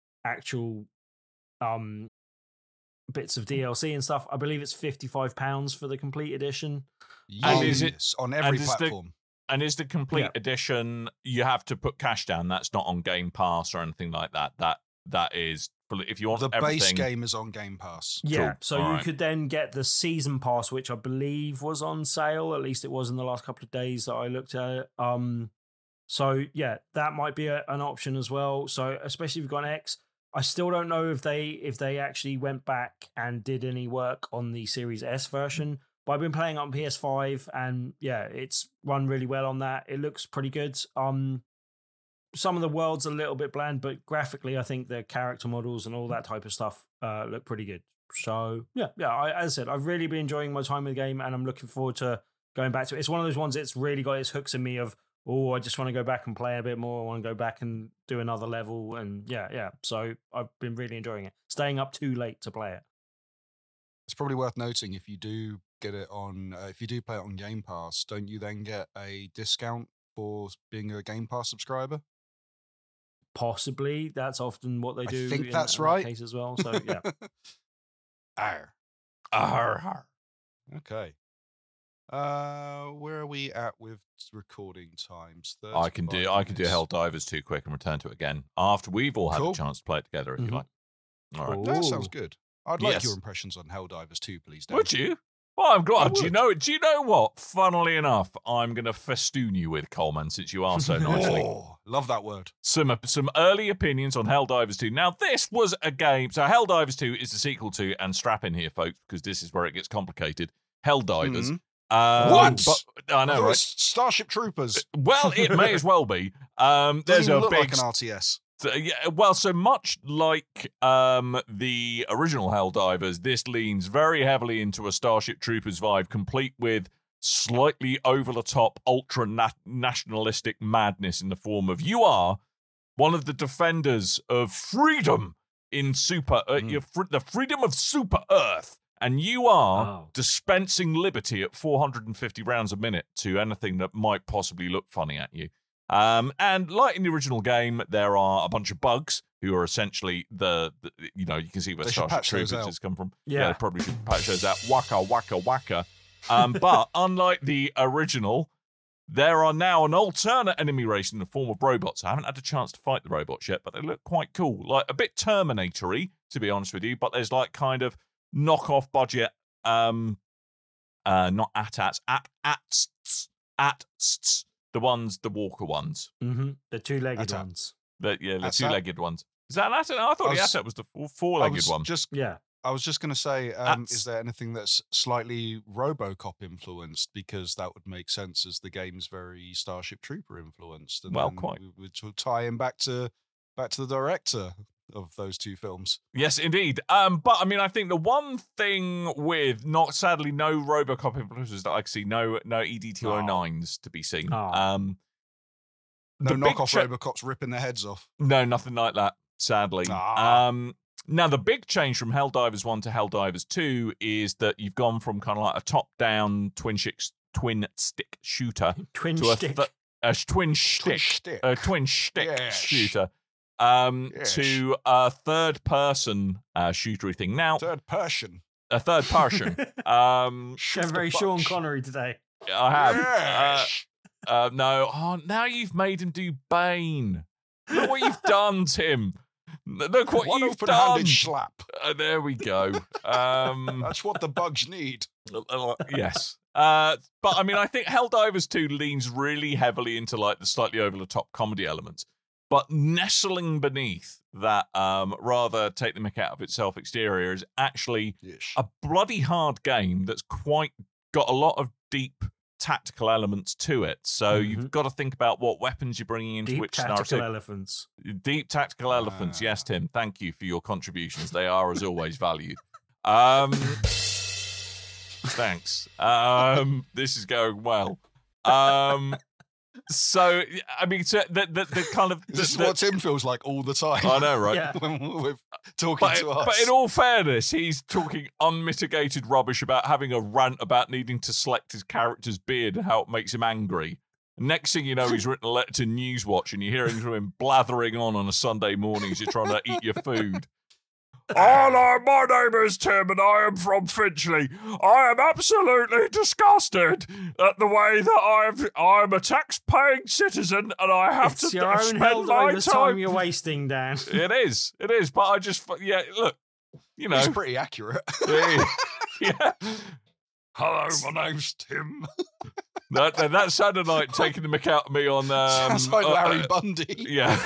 actual um bits of D L C and stuff. I believe it's fifty-five pounds for the complete edition. And is it- Yes, on every and is the- platform? And is the complete Yeah. edition, you have to put cash down? That's not on Game Pass or anything like that. That That is, if you want The everything. base game is on Game Pass. Yeah, Cool. so All you right. could then get the season pass, which I believe was on sale. At least it was in the last couple of days that I looked at it. Um, so yeah, that might be a, an option as well. So especially if you've got an X, I still don't know if they if they actually went back and did any work on the Series S version. But I've been playing on P S five, and yeah, it's run really well on that. It looks pretty good. Um, some of the world's a little bit bland, but graphically, I think the character models and all that type of stuff uh, look pretty good. So yeah, yeah. I, as I said, I've really been enjoying my time with the game, and I'm looking forward to going back to it. It's one of those ones that's really got its hooks in me of, oh, I just want to go back and play a bit more. I want to go back and do another level, and yeah, yeah. So I've been really enjoying it. Staying up too late to play it. It's probably worth noting if you do get it on, uh, if you do play it on Game Pass, don't you then get a discount for being a Game Pass subscriber? Possibly, that's often what they I do. think in, that's in that right. case as well. So yeah. Arr. Arr, arr. Okay. Uh, where are we at with recording times? I can do I can do thirty minutes. Helldivers too quick and return to it again after we've all had Cool. a chance to play it together, if Mhm. you like. All right. That sounds Ooh. good. I'd like Yes. your impressions on Helldivers too, please. Dan. Would you? Well, I'm glad. Do you know? Do you know what? Funnily enough, I'm going to festoon you with, Coleman, since you are so nicely. Oh, love that word. Some some early opinions on Helldivers two. Now, this was a game. So, Helldivers two is the sequel to, and strap in here, folks, because this is where it gets complicated. Helldivers. Mm-hmm. Um, What? But, I know, right? Starship Troopers. Well, it may as well be. Um, there's Doesn't a look big like an R T S. So, yeah, well, so much like um, the original Helldivers, this leans very heavily into a Starship Troopers vibe, complete with slightly over-the-top, ultra-nationalistic madness in the form of you are one of the defenders of freedom in super, uh, Mm. your fr- the freedom of Super Earth, and you are Oh. dispensing liberty at four hundred fifty rounds a minute to anything that might possibly look funny at you. Um, and like in the original game, there are a bunch of bugs who are essentially the, the you know, you can see where They should Starship patch those Troopers out. has come from. Yeah. they probably should patch those out. Waka, waka, waka. Um, but unlike the original, there are now an alternate enemy race in the form of robots. I haven't had a chance to fight the robots yet, but they look quite cool. Like a bit Terminator-y, to be honest with you, but there's like kind of knockoff budget, um, uh, not AT-ATs, AT-ATs, AT-ATs. The ones, the walker ones. Mm-hmm. The two-legged That's a- ones. The, yeah, the That's two-legged ones. Is that an AT-AT? I thought I the was- AT-AT was the four- I four-legged was one. just Yeah. I was just going to say, um, That's- is there anything that's slightly RoboCop influenced? Because that would make sense as the game's very Starship Trooper influenced. And Well, then quite. we would sort of tie him back to back to the director of those two films. Yes, indeed. Um, but I mean, I think the one thing with not sadly no RoboCop influences that I can see, no no E D two oh nines to be seen. Oh. Um, No the big knockoff cha- RoboCops ripping their heads off. No, nothing like that. Sadly. Ah. Um, now the big change from Helldivers one to Helldivers two is that you've gone from kind of like a top-down twin stick twin stick shooter Twin to a, stick. th- a twin stick. Stick. A twin stick Yes. shooter um, Yes. to a third-person uh, shootery thing. Now, Third Persian. a third person. um, Going very the Sean bunch. Connery today. I have. Yes. Uh, uh, no, oh, now you've made him do Bane. Look what you've done, Tim. Look what One you've done. open-handed slap. Uh, there we go. Um, That's what the bugs need. yes. Uh, but I mean, I think Helldivers two leans really heavily into like the slightly over the top comedy elements. But nestling beneath that um, rather take the mick out of itself exterior is actually Yes. a bloody hard game that's quite got a lot of deep tactical elements to it. So Mhm. you've got to think about what weapons you're bringing into Deep which tactical scenario. elephants. Deep tactical elephants. Ah. Yes, Tim. Thank you for your contributions. They are, as always, valued. Um, thanks. Um, this is going well. Um, so, I mean, so the, the, the kind of... This is the- what Tim feels like all the time. I know, right? Yeah. when we're talking But, to us. but in all fairness, he's talking unmitigated rubbish about having a rant about needing to select his character's beard and how it makes him angry. Next thing you know, he's written a letter to Newswatch and you're hearing from him blathering on on a Sunday morning as you're trying to eat your food. Hello, my name is Tim and I am from Finchley. I am absolutely disgusted at the way that I've, I'm a tax-paying citizen and I have It's to your own spend my Helldivers time time. you're wasting, Dan. It is, it is, but I just, yeah, look, you know. He's pretty accurate. Yeah. yeah. Hello, my name's Tim. That, that, that sounded like taking the mick out of me on. Um, Sounds like uh, Larry uh, Bundy. Yeah.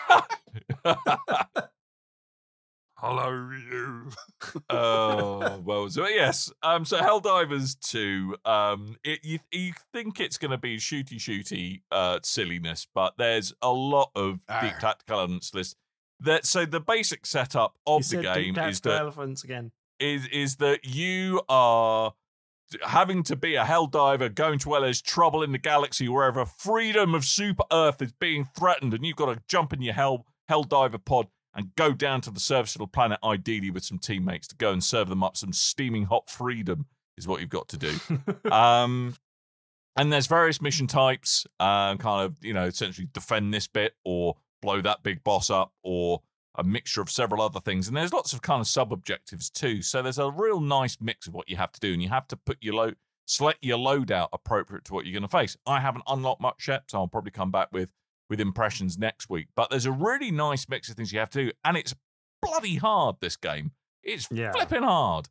Hello, you. Oh, well, so yes. Um, so Helldivers two, um, it, you, you think it's going to be shooty shooty uh, silliness, but there's a lot of deep Arr. tactical elements to this. That, so the basic setup You of the said deep game is tactical that elephants again. is is that you are having to be a helldiver going to where there's trouble in the galaxy, wherever freedom of Super Earth is being threatened, and you've got to jump in your hell helldiver pod and go down to the surface of the planet, ideally with some teammates, to go and serve them up some steaming hot freedom is what you've got to do. um, and there's various mission types, uh, kind of, you know, essentially defend this bit or blow that big boss up or a mixture of several other things. And there's lots of kind of sub-objectives too. So there's a real nice mix of what you have to do. And you have to put your load, select your loadout appropriate to what you're going to face. I haven't unlocked much yet, so I'll probably come back with, with impressions next week. But there's a really nice mix of things you have to do. And it's bloody hard, this game. It's Yeah. flipping hard.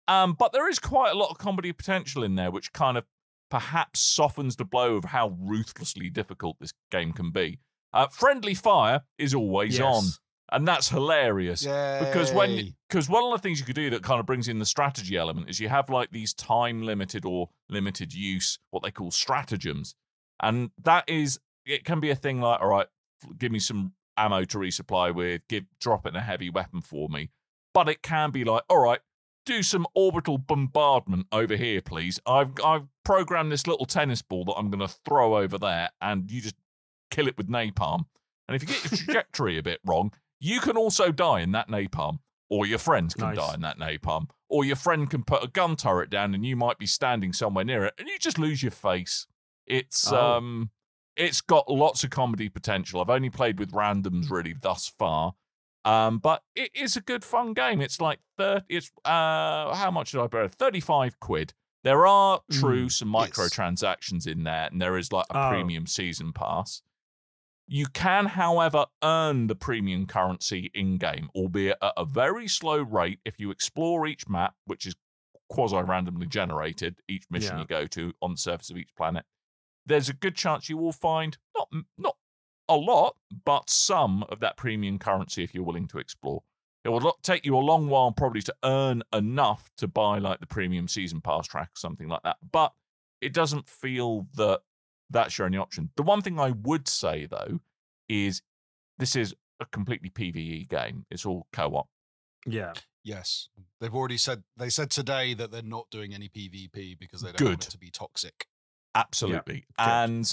Um, but there is quite a lot of comedy potential in there, which kind of perhaps softens the blow of how ruthlessly difficult this game can be. Uh, friendly fire is always Yes. on, and that's hilarious. Yay. Because when because one of the things you could do that kind of brings in the strategy element is you have like these time limited or limited use, what they call stratagems. And that is, it can be a thing like, all right, give me some ammo to resupply with, give drop in a heavy weapon for me. But it can be like, all right, do some orbital bombardment over here, please. I've I've programmed this little tennis ball that I'm going to throw over there, and you just kill it with napalm. And if you get your trajectory a bit wrong, you can also die in that napalm, or your friends can Nice. die in that napalm, or your friend can put a gun turret down, and you might be standing somewhere near it, and you just lose your face. It's Oh. um, it's got lots of comedy potential. I've only played with randoms really thus far. Um, but it is a good fun game. It's like thirty. It's uh, how much did I borrow? Thirty-five quid. There are true Mm, some yes. microtransactions in there, and there is like a Oh. premium season pass. You can, however, earn the premium currency in game, albeit at a very slow rate. If you explore each map, which is quasi randomly generated, each mission Yeah. you go to on the surface of each planet, there's a good chance you will find not not a lot, but some of that premium currency if you're willing to explore. It will lo- take you a long while probably to earn enough to buy like the premium season pass track or something like that, but it doesn't feel that that's your only option. The one thing I would say, though, is this is a completely PvE game. It's all co-op. Yeah. Yes, they've already said they said today that they're not doing any PvP because they don't Good. want it to be toxic. Absolutely. good. And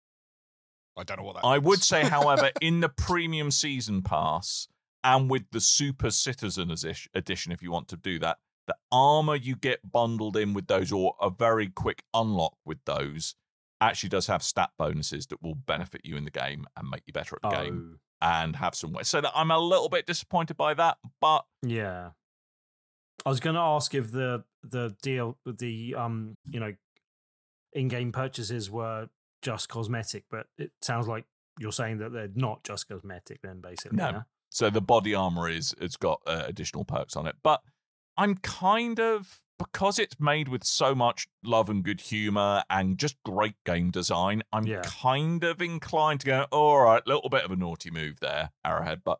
I don't know what that. I means. would say, however, in the premium season pass and with the super citizen edi- edition, if you want to do that, the armor you get bundled in with those, or a very quick unlock with those, actually does have stat bonuses that will benefit you in the game and make you better at the game Oh, and have some way. So that I'm a little bit disappointed by that, but yeah. I was going to ask if the the deal with the um you know in-game purchases were just cosmetic, but it sounds like you're saying that they're not just cosmetic. Then basically, No. yeah? So the body armor is it's got uh, additional perks on it, but I'm kind of, because it's made with so much love and good humor and just great game design, I'm Yeah. kind of inclined to go, all right, little bit of a naughty move there, Arrowhead, but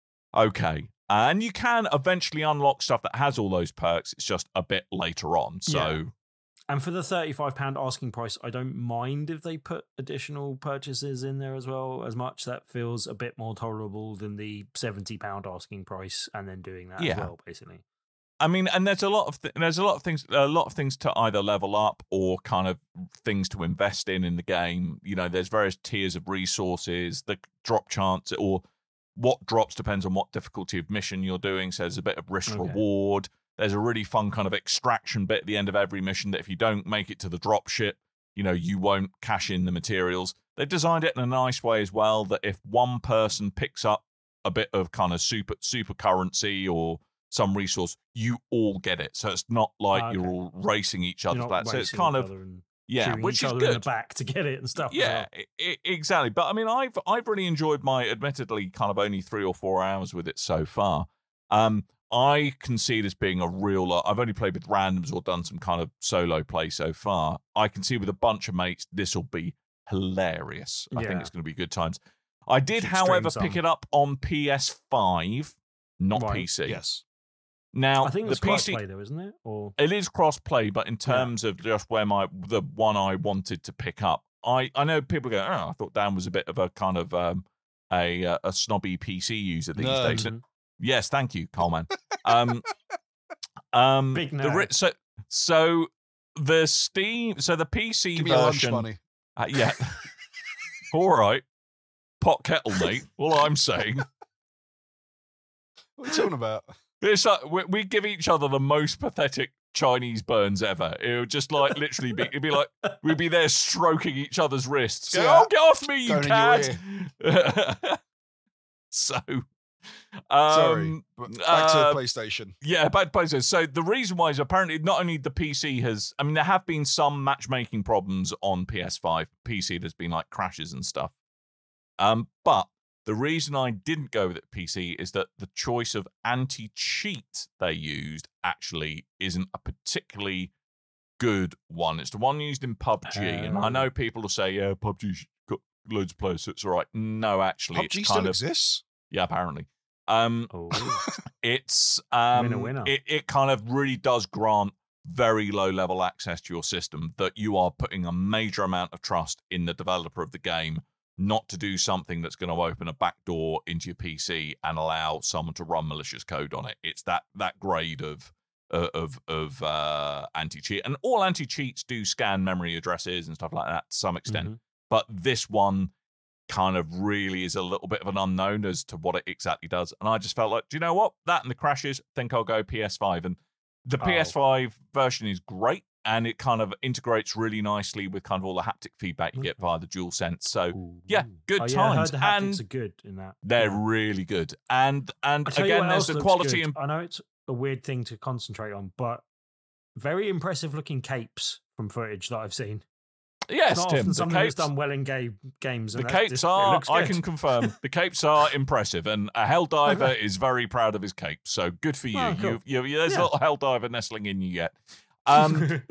okay. And you can eventually unlock stuff that has all those perks. It's just a bit later on. So Yeah. And for the thirty-five pound asking price, I don't mind if they put additional purchases in there as well. As much that feels a bit more tolerable than the seventy pound asking price, and then doing that Yeah. as well, basically. I mean, and there's a lot of th- there's a lot of things a lot of things to either level up or kind of things to invest in in the game. You know, there's various tiers of resources, the drop chance, or what drops depends on what difficulty of mission you're doing. So there's a bit of risk Okay. reward. There's a really fun kind of extraction bit at the end of every mission that if you don't make it to the drop ship, you know, you won't cash in the materials. They've designed it in a nice way as well that if one person picks up a bit of kind of super super currency or some resource, you all get it. So it's not like Ah, you're okay. all racing each You're other. not for that. So it's racing kind each of other and yeah, shooting which each is other in the good. back to get it and stuff. as Yeah, well. I- I- exactly. But I mean, I've I've really enjoyed my admittedly kind of only three or four hours with it so far. Um, I can see this being a real lot. I've only played with randoms or done some kind of solo play so far. I can see with a bunch of mates, this will be hilarious. I think Yeah. it's going to be good times. I did, Should however, stream pick some. it up on P S five, not Right. P C. Yes. Now, I think the that's P C crossplay though, isn't it? Or it is cross-play, but in terms of just where my the one I wanted to pick up, I, I know people go, oh, I thought Dan was a bit of a kind of um, a uh, a snobby P C user these Nerd. days. And- yes, thank you, Coleman. um, um, Big the ri- nerd. so so the Steam, so the P C Give me your lunch version, money. uh, yeah, all right, pot kettle, mate. All I'm saying. What are you talking about? It's like we, we give each other the most pathetic Chinese burns ever. It would just like literally be, it'd be like we'd be there stroking each other's wrists. Go, See oh, that? get off me, you Going in your cat! So, um, Sorry. but Back uh, to PlayStation. yeah, back to PlayStation. So the reason why is apparently not only the P C has, I mean, there have been some matchmaking problems on P S five. P C, there's been like crashes and stuff. Um, but The reason I didn't go with it P C is that the choice of anti-cheat they used actually isn't a particularly good one. It's the one used in P U B G, um, and I know people will say, yeah, P U B G's got loads of players, so it's all right. No, actually, P U B G it's still kind of, exists? Yeah, apparently. Um, oh. It's um, winner, winner. It, it kind of really does grant very low-level access to your system, that you are putting a major amount of trust in the developer of the game not to do something that's going to open a back door into your P C and allow someone to run malicious code on it. It's that that grade of uh, of of uh, anti-cheat, and all anti-cheats do scan memory addresses and stuff like that to some extent. Mm-hmm. But this one kind of really is a little bit of an unknown as to what it exactly does. And I just felt like, do you know what? That and the crashes, I think I'll go P S five. And the oh. P S five version is great, and it kind of integrates really nicely with kind of all the haptic feedback you get via the DualSense. So, Ooh. yeah, good oh, times. Yeah, I heard the haptics and are good in that. They're yeah. really good. And and again, there's the quality. And I know it's a weird thing to concentrate on, but very impressive looking capes from footage that I've seen. Yes, it's not Tim. Often something capes, that's done well in game games. The and capes just, are, I can confirm, the capes are impressive, and a Helldiver Okay. is very proud of his cape. So good for you. Oh, cool. you, you there's Yeah. a little Helldiver nestling in you yet. Um,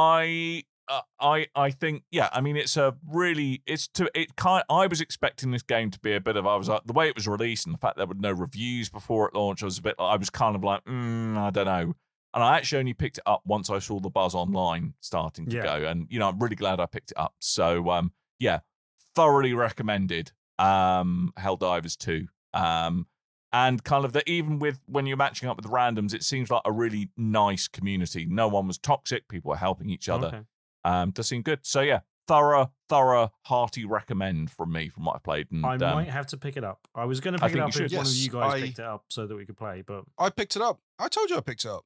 I, uh, I, I think, yeah. I mean, it's a really, it's to it. Kind, I was expecting this game to be a bit of. I was like, the way it was released and the fact there were no reviews before it launched. I was a bit. I was kind of like, mm, I don't know. And I actually only picked it up once I saw the buzz online starting to Yeah. go. And, you know, I'm really glad I picked it up. So, um, yeah, thoroughly recommended um, Helldivers two. Um, and kind of the, even with when you're matching up with the randoms, it seems like a really nice community. No one was toxic. People were helping each other. Okay. Um, does seem good. So, yeah, thorough, thorough, hearty recommend from me from what I played. And, I um, might have to pick it up. I was going to I pick it think up you if should. one of Yes, you guys I- picked it up so that we could play, but I picked it up. I told you I picked it up.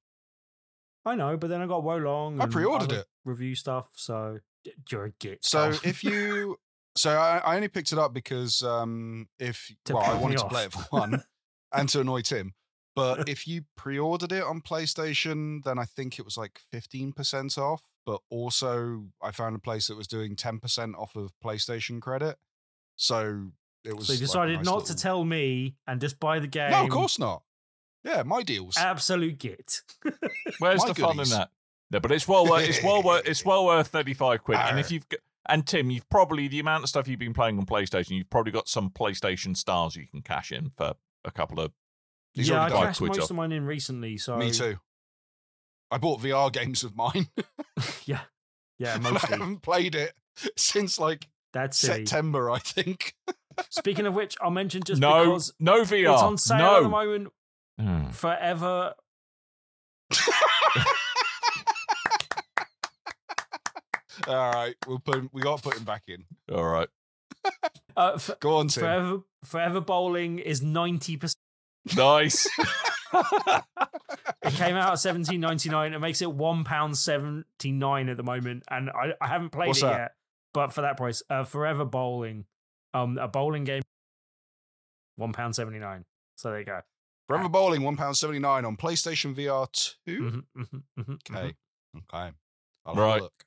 I know, but then I got Wolong. I and pre-ordered other it. Review stuff, so you're a git. So Carl. if you, so I, I only picked it up because um, if To well, I piss me wanted to off. play it for one and to annoy Tim. But if you pre-ordered it on PlayStation, then I think it was like fifteen percent off. But also, I found a place that was doing ten percent off of PlayStation credit. So it was. So you like a decided nice not little- to tell me and just buy the game. No, of course not. Yeah, my deals. Absolute git. Where's My the fun in goodies. that? No, but it's well worth. It's well worth. It's well worth thirty-five quid. And if Arr. you've got, and Tim, you've probably the amount of stuff you've been playing on PlayStation, you've probably got some PlayStation stars you can cash in for a couple of. He's yeah, I already done. cashed Quid's most off. of mine in recently. So Me too. I bought V R games with mine. yeah, yeah, and I mostly. haven't played it since like That's silly. September, I think. Speaking of which, I'll mention just no, because no V R. it's on sale no. at the moment. Hmm. Forever. All right, we'll put him, we got to put him back in. All right. Uh, f- Go on, Tim. forever, forever bowling is ninety percent. Nice. It came out at seventeen ninety nine. It makes it one pound seventy nine at the moment, and I, I haven't played What's it that? yet. But for that price, uh, Forever Bowling, um, a bowling game, one pound seventy nine. So there you go. Forever Bowling, one pound seventy nine on PlayStation V R two. Mm-hmm, mm-hmm, mm-hmm, Okay, okay, I'll have Right. a look.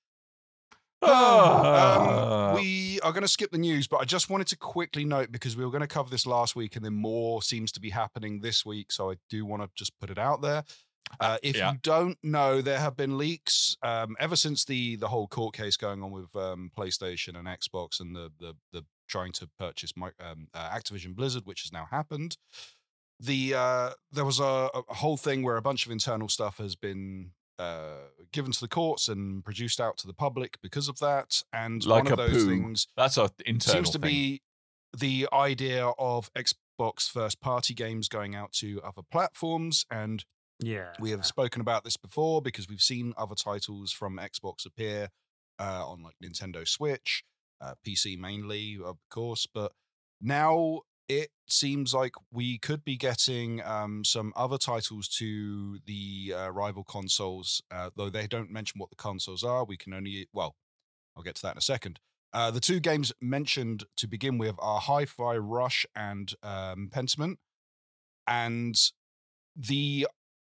Ah. Um, we are going to skip the news, but I just wanted to quickly note because we were going to cover this last week, and then more seems to be happening this week. So I do want to just put it out there. Uh, if Yeah. you don't know, there have been leaks um, ever since the the whole court case going on with um, PlayStation and Xbox, and the the the trying to purchase my, um, uh, Activision Blizzard, which has now happened. The uh, there was a, a whole thing where a bunch of internal stuff has been uh, given to the courts and produced out to the public because of that. And Like one of a those poo. things That's a internal seems to thing. be the idea of Xbox first party games going out to other platforms. And Yeah. we have spoken about this before because we've seen other titles from Xbox appear uh, on like Nintendo Switch, uh, P C mainly, of course. But now it seems like we could be getting um, some other titles to the uh, rival consoles, uh, though they don't mention what the consoles are. We can only, well, I'll get to that in a second. Uh, the two games mentioned to begin with are Hi-Fi Rush and um, Pentiment. And the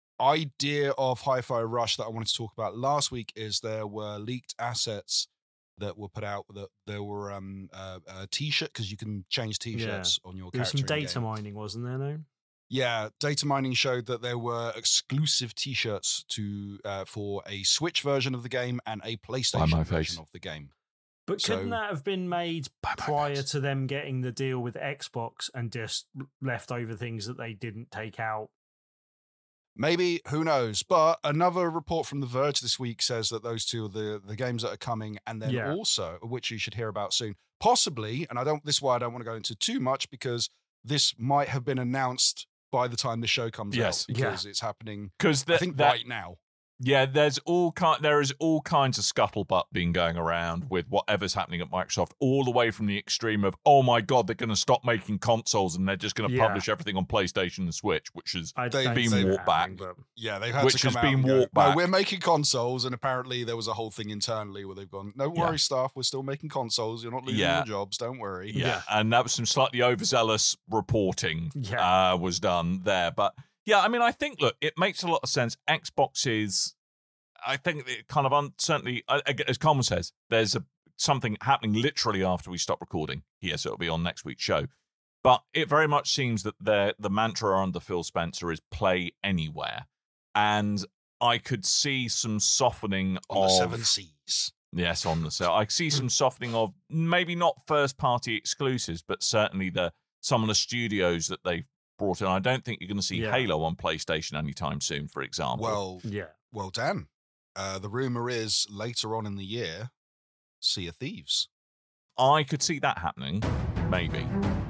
idea of Hi-Fi Rush that I wanted to talk about last week is there were leaked assets that were put out. That there were um uh, uh t-shirt because you can change t-shirts yeah. on your. There was character some data game. mining, wasn't there? No. Yeah, data mining showed that there were exclusive T-shirts to uh, for a Switch version of the game and a PlayStation version of the game. But so, couldn't that have been made prior face. to them getting the deal with Xbox and just left over things that they didn't take out? Maybe, who knows? But another report from The Verge this week says that those two are the, the games that are coming, and then yeah. also, which you should hear about soon, possibly, and I don't. This is why I don't want to go into too much, because this might have been announced by the time the show comes yes. out, because yeah. it's happening. Because I think that, right now. Yeah, there's all kind. There is all kinds of scuttlebutt being going around with whatever's happening at Microsoft, all the way from the extreme of, oh my god, they're going to stop making consoles and they're just going to yeah. publish everything on PlayStation and Switch, which has they, been they, walked back. But yeah, they've had which to come has out been and go, walked back. No, we're making consoles, and apparently there was a whole thing internally where they've gone, "No worry, yeah. staff, we're still making consoles. You're not losing yeah. your jobs. Don't worry." Yeah. yeah, and that was some slightly overzealous reporting yeah. uh, was done there, but. Yeah, I mean, I think, look, it makes a lot of sense. Xbox is, I think, it kind of un- certainly, as Coleman says, there's a, something happening literally after we stop recording here, so it'll be on next week's show. But it very much seems that the mantra under Phil Spencer is play anywhere. And I could see some softening on of... the seven seas. Yes, on the cell. I see some softening of maybe not first-party exclusives, but certainly the some of the studios that they've brought in. I don't think you're going to see yeah. Halo on PlayStation anytime soon, for example. Well, yeah. Well, Dan, uh, the rumor is later on in the year, Sea of Thieves. I could see that happening, maybe.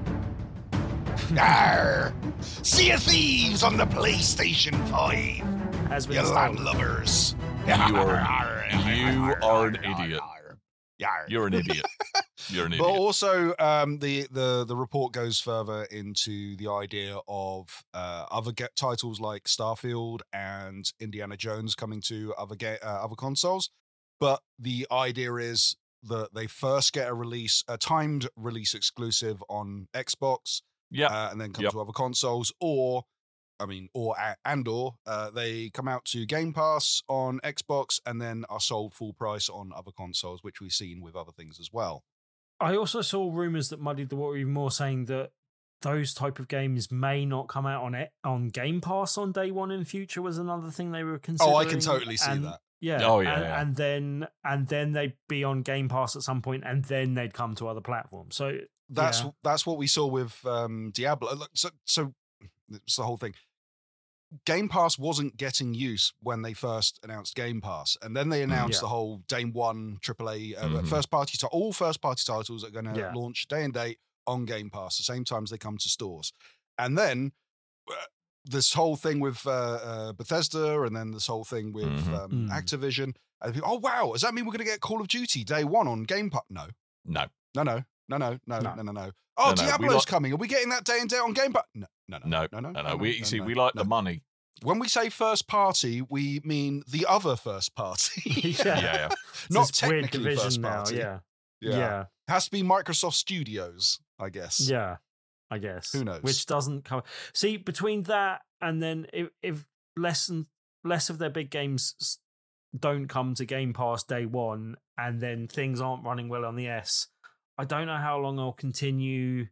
Arr! Sea of Thieves on the PlayStation five. Has been you landlubbers. You are an, you are an idiot. You're an idiot. You're an idiot. But also, um, the, the the report goes further into the idea of uh, other get titles like Starfield and Indiana Jones coming to other ga- uh, other consoles. But the idea is that they first get a release, a timed release exclusive on Xbox, yeah, uh, and then come yep. to other consoles, or I mean, or and or uh, they come out to Game Pass on Xbox and then are sold full price on other consoles, which we've seen with other things as well. I also saw rumors that muddied the water even more, saying that those type of games may not come out on it on Game Pass on day one in the future was another thing they were considering. Oh, I can totally see and, that. Yeah. Oh yeah and, yeah. and then and then they'd be on Game Pass at some point, and then they'd come to other platforms. So that's yeah. that's what we saw with um, Diablo. So so it's the whole thing. Game Pass wasn't getting use when they first announced Game Pass, and then they announced yeah. the whole day one triple A uh, mm-hmm. first party. To all first party titles are going to yeah. launch day and date on Game Pass the same time as they come to stores, and then. Uh, this whole thing with uh, uh, Bethesda, and then this whole thing with mm-hmm. um, mm. Activision. And people, oh wow, does that mean we're going to get Call of Duty day one on Game Pass? No, no, no, no, no, no, no, no, no, no, no. Oh, no, no. Diablo's like- coming. Are we getting that day and date on Game Pass? No, no, no, no, no, no. no. no, no we no, you see, no, we like no. the money. When we say first party, we mean the other first party. yeah, yeah, yeah. Not this weird technically division first now. party. Yeah. yeah, yeah, It has to be Microsoft Studios, I guess. yeah. I guess. Who knows? Which doesn't cover. See, between that and then if, if less and less of their big games don't come to Game Pass day one, and then things aren't running well on the S, I don't know how long I'll continue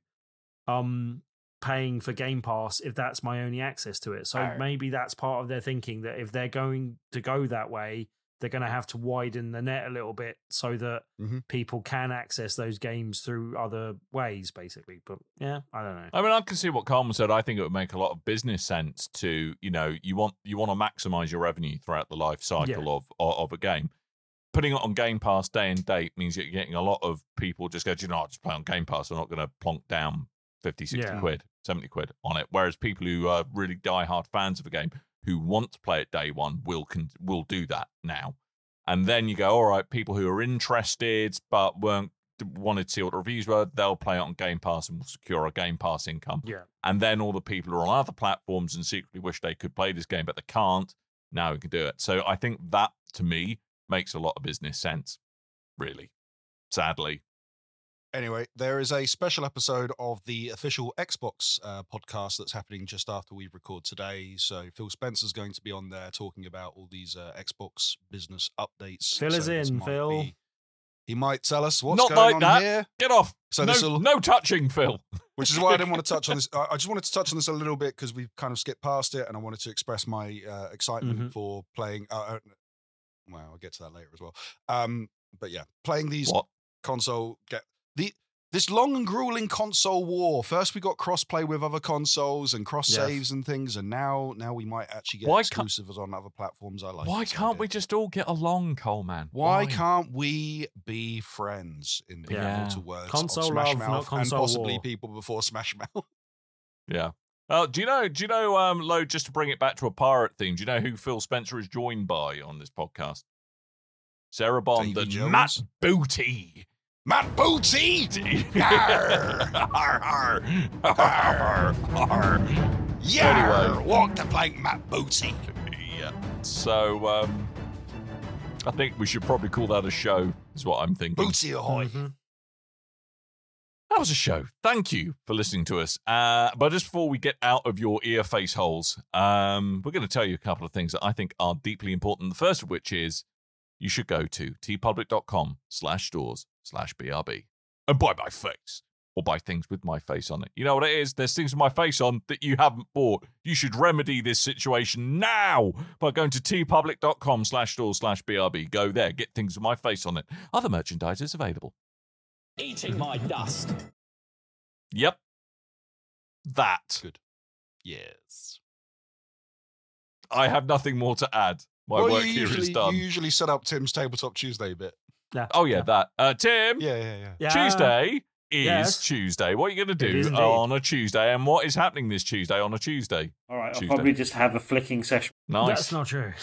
um paying for Game Pass if that's my only access to it. So right. maybe that's part of their thinking, that if they're going to go that way, they're going to have to widen the net a little bit so that mm-hmm. people can access those games through other ways, basically. But yeah, I don't know. I mean, I can see what Coleman said. I think it would make a lot of business sense to, you know, you want you want to maximize your revenue throughout the life cycle Yeah. of, of of a game. Putting it on Game Pass day and date means you're getting a lot of people just go, do you know, I'll just play on Game Pass. I'm not going to plonk down fifty, sixty Yeah. quid, seventy quid on it. Whereas people who are really diehard fans of a game who want to play it day one will con- will do that now. And then you go, all right, people who are interested but weren't wanted to see what the reviews were, they'll play it on Game Pass and will secure a Game Pass income. Yeah. And then all the people who are on other platforms and secretly wish they could play this game, but they can't, now we can do it. So I think that, to me, makes a lot of business sense, really, sadly. Anyway, there is a special episode of the official Xbox uh, podcast that's happening just after we record today. So Phil Spencer's going to be on there talking about all these uh, Xbox business updates. Fill us so this in, might Phil. be- He might tell us what's Not going like on that. here. Get off. So no, this'll- no touching, Phil. Which is why I didn't want to touch on this. I I just wanted to touch on this a little bit because we've kind of skipped past it, and I wanted to express my uh, excitement Mhm. for playing. Uh, uh, well, I'll get to that later as well. Um, but yeah, playing these What? console get the this long and grueling console war. First, we got crossplay with other consoles and cross saves Yes. and things, and now now we might actually get Why can't- exclusives on other platforms. I like. Why this can't idea. we just all get along, Coleman? Why can't we be friends in the Yeah. immortal words Console of Smash love, Mouth not and console possibly war. people before Smash Mouth? Yeah. Well, do you know, do you know, um, Lo, just to bring it back to a pirate theme, do you know who Phil Spencer is joined by on this podcast? Sarah Bond Davy and Matt Jones? Booty. Matt Booty! Arr. Arr, arr, arr. Yeah! Anyway. Walk the plank, Matt Booty! Yeah. So, um, I think we should probably call that a show, is what I'm thinking. Booty ahoy! Mhm. That was a show. Thank you for listening to us. Uh, but just before we get out of your ear face holes, um, we're going to tell you a couple of things that I think are deeply important. The first of which is you should go to tpublic.com slash stores slash BRB and buy my face or buy things with my face on it. You know what it is? There's things with my face on that you haven't bought. You should remedy this situation now by going to tpublic.com slash stores slash BRB. Go there, get things with my face on it. Other merchandise is available. Eating my dust. Yep. That. Good. Yes. I have nothing more to add. My well, work you here usually, is done. You usually set up Tim's Tabletop Tuesday bit. Yeah. Oh, yeah, that. Uh, Tim, Yeah, yeah, yeah. Yeah. Tuesday is Yes. Tuesday. What are you going to It do is indeed. on a Tuesday? And what is happening this Tuesday on a Tuesday? All right, I'll Tuesday. probably just have a flicking session. Nice. That's not true.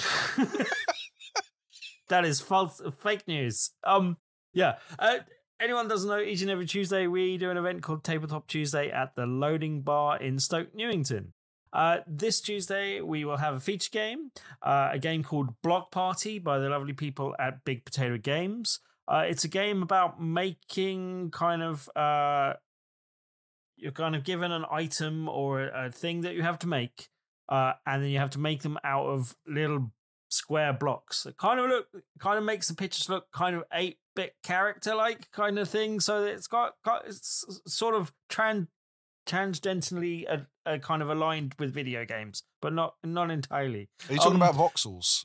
That is false, fake news. Um, yeah. Uh, anyone doesn't know, each and every Tuesday we do an event called Tabletop Tuesday at the Loading Bar in Stoke Newington. Uh, this Tuesday we will have a feature game, uh, a game called Block Party by the lovely people at Big Potato Games. Uh, it's a game about making kind of uh, you're kind of given an item or a, a thing that you have to make, uh, and then you have to make them out of little square blocks. It kind of look, kind of makes the pictures look kind of eight-bit character-like kind of thing. So it's got, got it's sort of trans tangentially a, a kind of aligned with video games, but not not entirely. Are you talking Um, about voxels?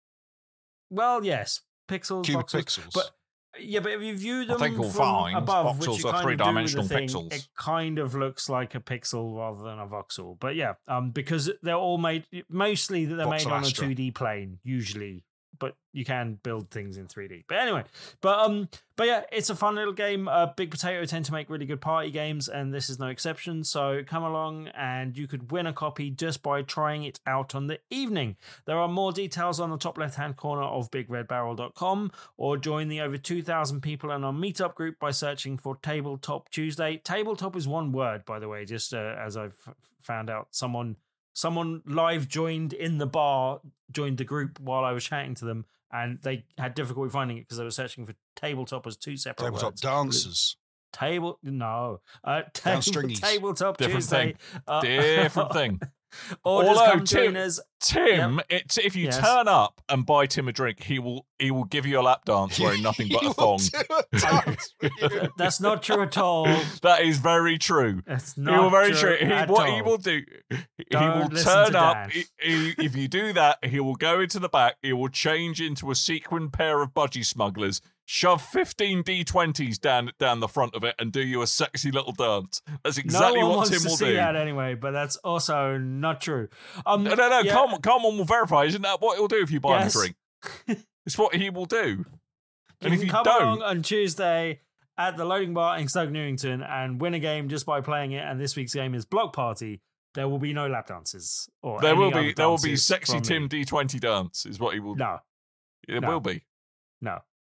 Well, yes, pixels, Cubic voxels, pixels. but yeah, but if you view I them think all from fine. above, which Voxels you are kind three-dimensional of do with the pixels. thing, it kind of looks like a pixel rather than a voxel. But yeah, um, because they're all made, mostly they're made Voxel on a Astra. two D plane usually, but you can build things in three D. But anyway, but um, but yeah, it's a fun little game. Uh, Big Potato tend to make really good party games, and this is no exception. So come along, and you could win a copy just by trying it out on the evening. There are more details on the top left-hand corner of big red barrel dot com, or join the over two thousand people in our meetup group by searching for Tabletop Tuesday. Tabletop is one word, by the way, just uh, as I've f- found out. Someone someone live joined in the bar, joined the group while I was chatting to them, and they had difficulty finding it because they were searching for tabletop as two separate Tabletop words. dancers. Table, no. Uh, table, stringies. tabletop Different Tuesday. thing. Uh, Different thing. Orders Although come Tim- tuners. Tim, it's, if you Yes. turn up and buy Tim a drink, he will he will give you a lap dance wearing nothing but He a will thong. do a dance with you. That's not true at all. That is very true. That's He not will very true. true. He, at what all. he will do, he Don't will listen turn to up. Dan. he- he- if you do that, he will go into the back. He will change into a sequin pair of budgie smugglers, shove fifteen D twenties down down the front of it, and do you a sexy little dance. That's exactly no one what wants Tim to will see do. that anyway, but that's also not true. Um, No, no, no. yeah, Come, come on, we'll verify. Isn't that what he'll do if you buy Yes. him a drink? It's what he will do. You And if can you come don't, along on Tuesday at the Loading Bar in Stoke Newington and win a game just by playing it. And this week's game is Block Party. There will be no lap dances. Or there any will other be there will be dances sexy from Tim me. D twenty dance. Is what he will. No, It no. will be. no.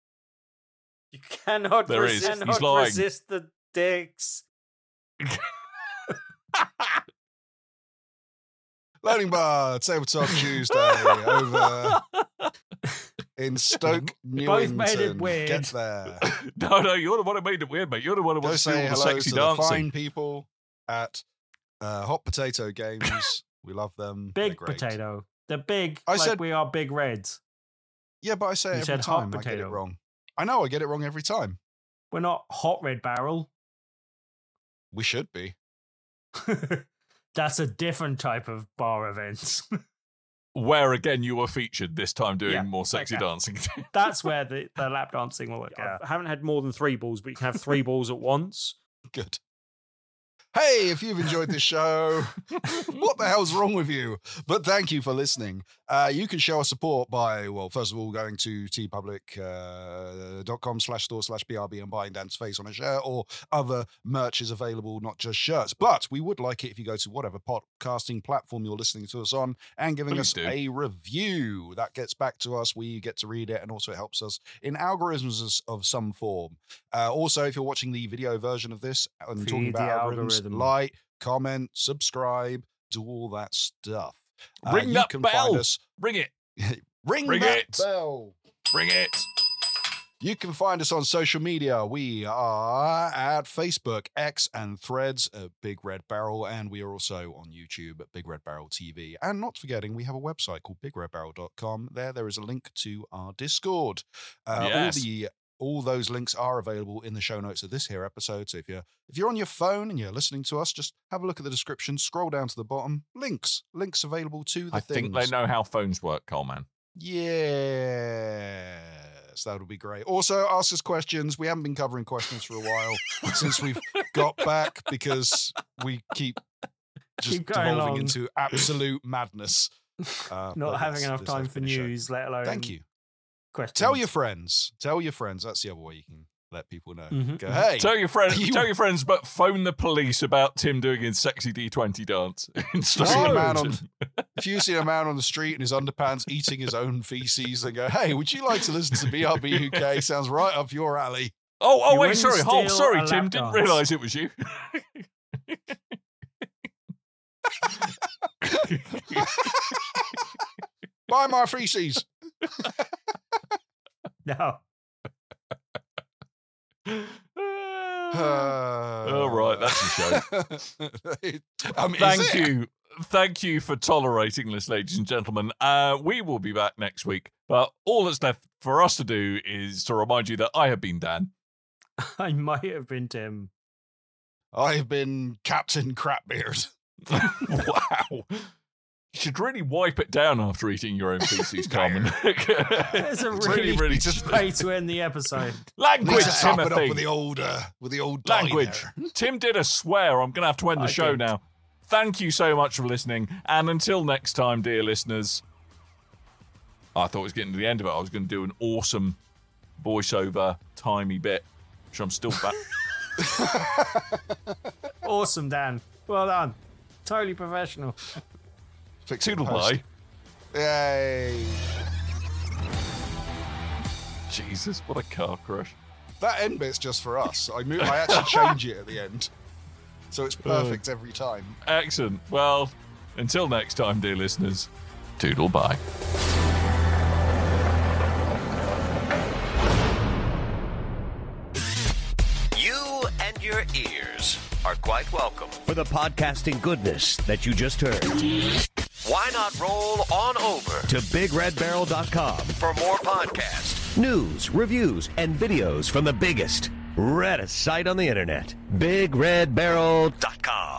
You cannot, There resist, is. He's cannot lying. resist the dicks. Loading Bar, Tabletop Tuesday, over in Stoke Both made it Newington. weird. Get there. No, no, you're the one who made it weird, mate. You're the one who Go wants to do say all the hello sexy to the dancing. fine people at uh, Hot Potato Games. We love them. They're Big great. potato. The big, I like said- we are big reds. Yeah, but I say You it every said hot time. I get it potato. wrong. I know, I get it wrong every time. We're not Hot Red Barrel. We should be. That's a different type of bar event. Where again you were featured this time doing Yeah, more sexy okay. dancing. That's where the, the lap dancing will work out. I haven't had more than three balls, but you can have three balls at once. Good. Hey, if you've enjoyed this show, what the hell's wrong with you? But thank you for listening. Uh, you can show us support by, well, first of all, going to tpublic dot com slash store slash BRB and buying Dan's face on a shirt, or other merch is available, not just shirts. But we would like it if you go to whatever podcasting platform you're listening to us on and giving Please us do. a review. That gets back to us. We get to read it, and also it helps us in algorithms of some form. Uh, also, if you're watching the video version of this and Feed talking about the algorithms, algorithm. like, comment, subscribe, do all that stuff. Uh, Ring you that can bell. Find us, Ring it. ring Ring that it. bell. Bring it. You can find us on social media. We are at Facebook, X, and Threads at Big Red Barrel, and we are also on YouTube at Big Red Barrel T V. And not forgetting, we have a website called big red barrel dot com. There, there is a link to our Discord. Uh, Yes. All the all those links are available in the show notes of this here episode. So if you're if you're on your phone and you're listening to us, just have a look at the description. Scroll down to the bottom. Links, links available to the I things. think they know how phones work, Coleman. Yes, that would be great. Also, ask us questions. We haven't been covering questions for a while since we've got back because we keep just Keep going devolving along. into absolute madness. Uh, Not but having yes, enough this has time for been a show. news, let alone Thank you. questions. Tell your friends. Tell your friends. That's the other way you can let people know. Mhm, Go, mhm. hey, Tell your friends, you- tell your friends, but phone the police about Tim doing his sexy D twenty dance. you see a man on, Instead. if you see a man on the street in his underpants eating his own feces, then go, hey, would you like to listen to B R B U K? Sounds right up your alley. Oh, oh, You wait, wouldn't sorry. Oh, steal sorry, a Tim. lap Didn't dance. realise it was you. Buy my feces. No. All right, that's the show. um, is Thank it? you. Thank you for tolerating this, ladies and gentlemen. Uh, we will be back next week, but all that's left for us to do is to remind you that I have been Dan. I might have been Tim. I've been Captain Crapbeard. Wow. You should really wipe it down after eating your own feces, Carmen. It's a It's really, really just- way to end the episode. Language, Need to top it up Timothy. with the old, uh, with the old line Language. there. Tim did a swear. I'm going to have to end the I show did. now. Thank you so much for listening. And until next time, dear listeners, I thought it was getting to the end of it. I was going to do an awesome voiceover, timey bit, which I'm still back. Awesome, Dan. Well done. Totally professional. Fix it in Toodle post. bye. Yay. Jesus, what a car crash. That end bit's just for us. I move, I actually change it at the end. So it's perfect every time. Excellent. Well, until next time, dear listeners, toodle bye. You and your ears are quite welcome for the podcasting goodness that you just heard. Why not roll on over to big red barrel dot com for more podcasts, news, reviews, and videos from the biggest, reddest site on the internet, big red barrel dot com.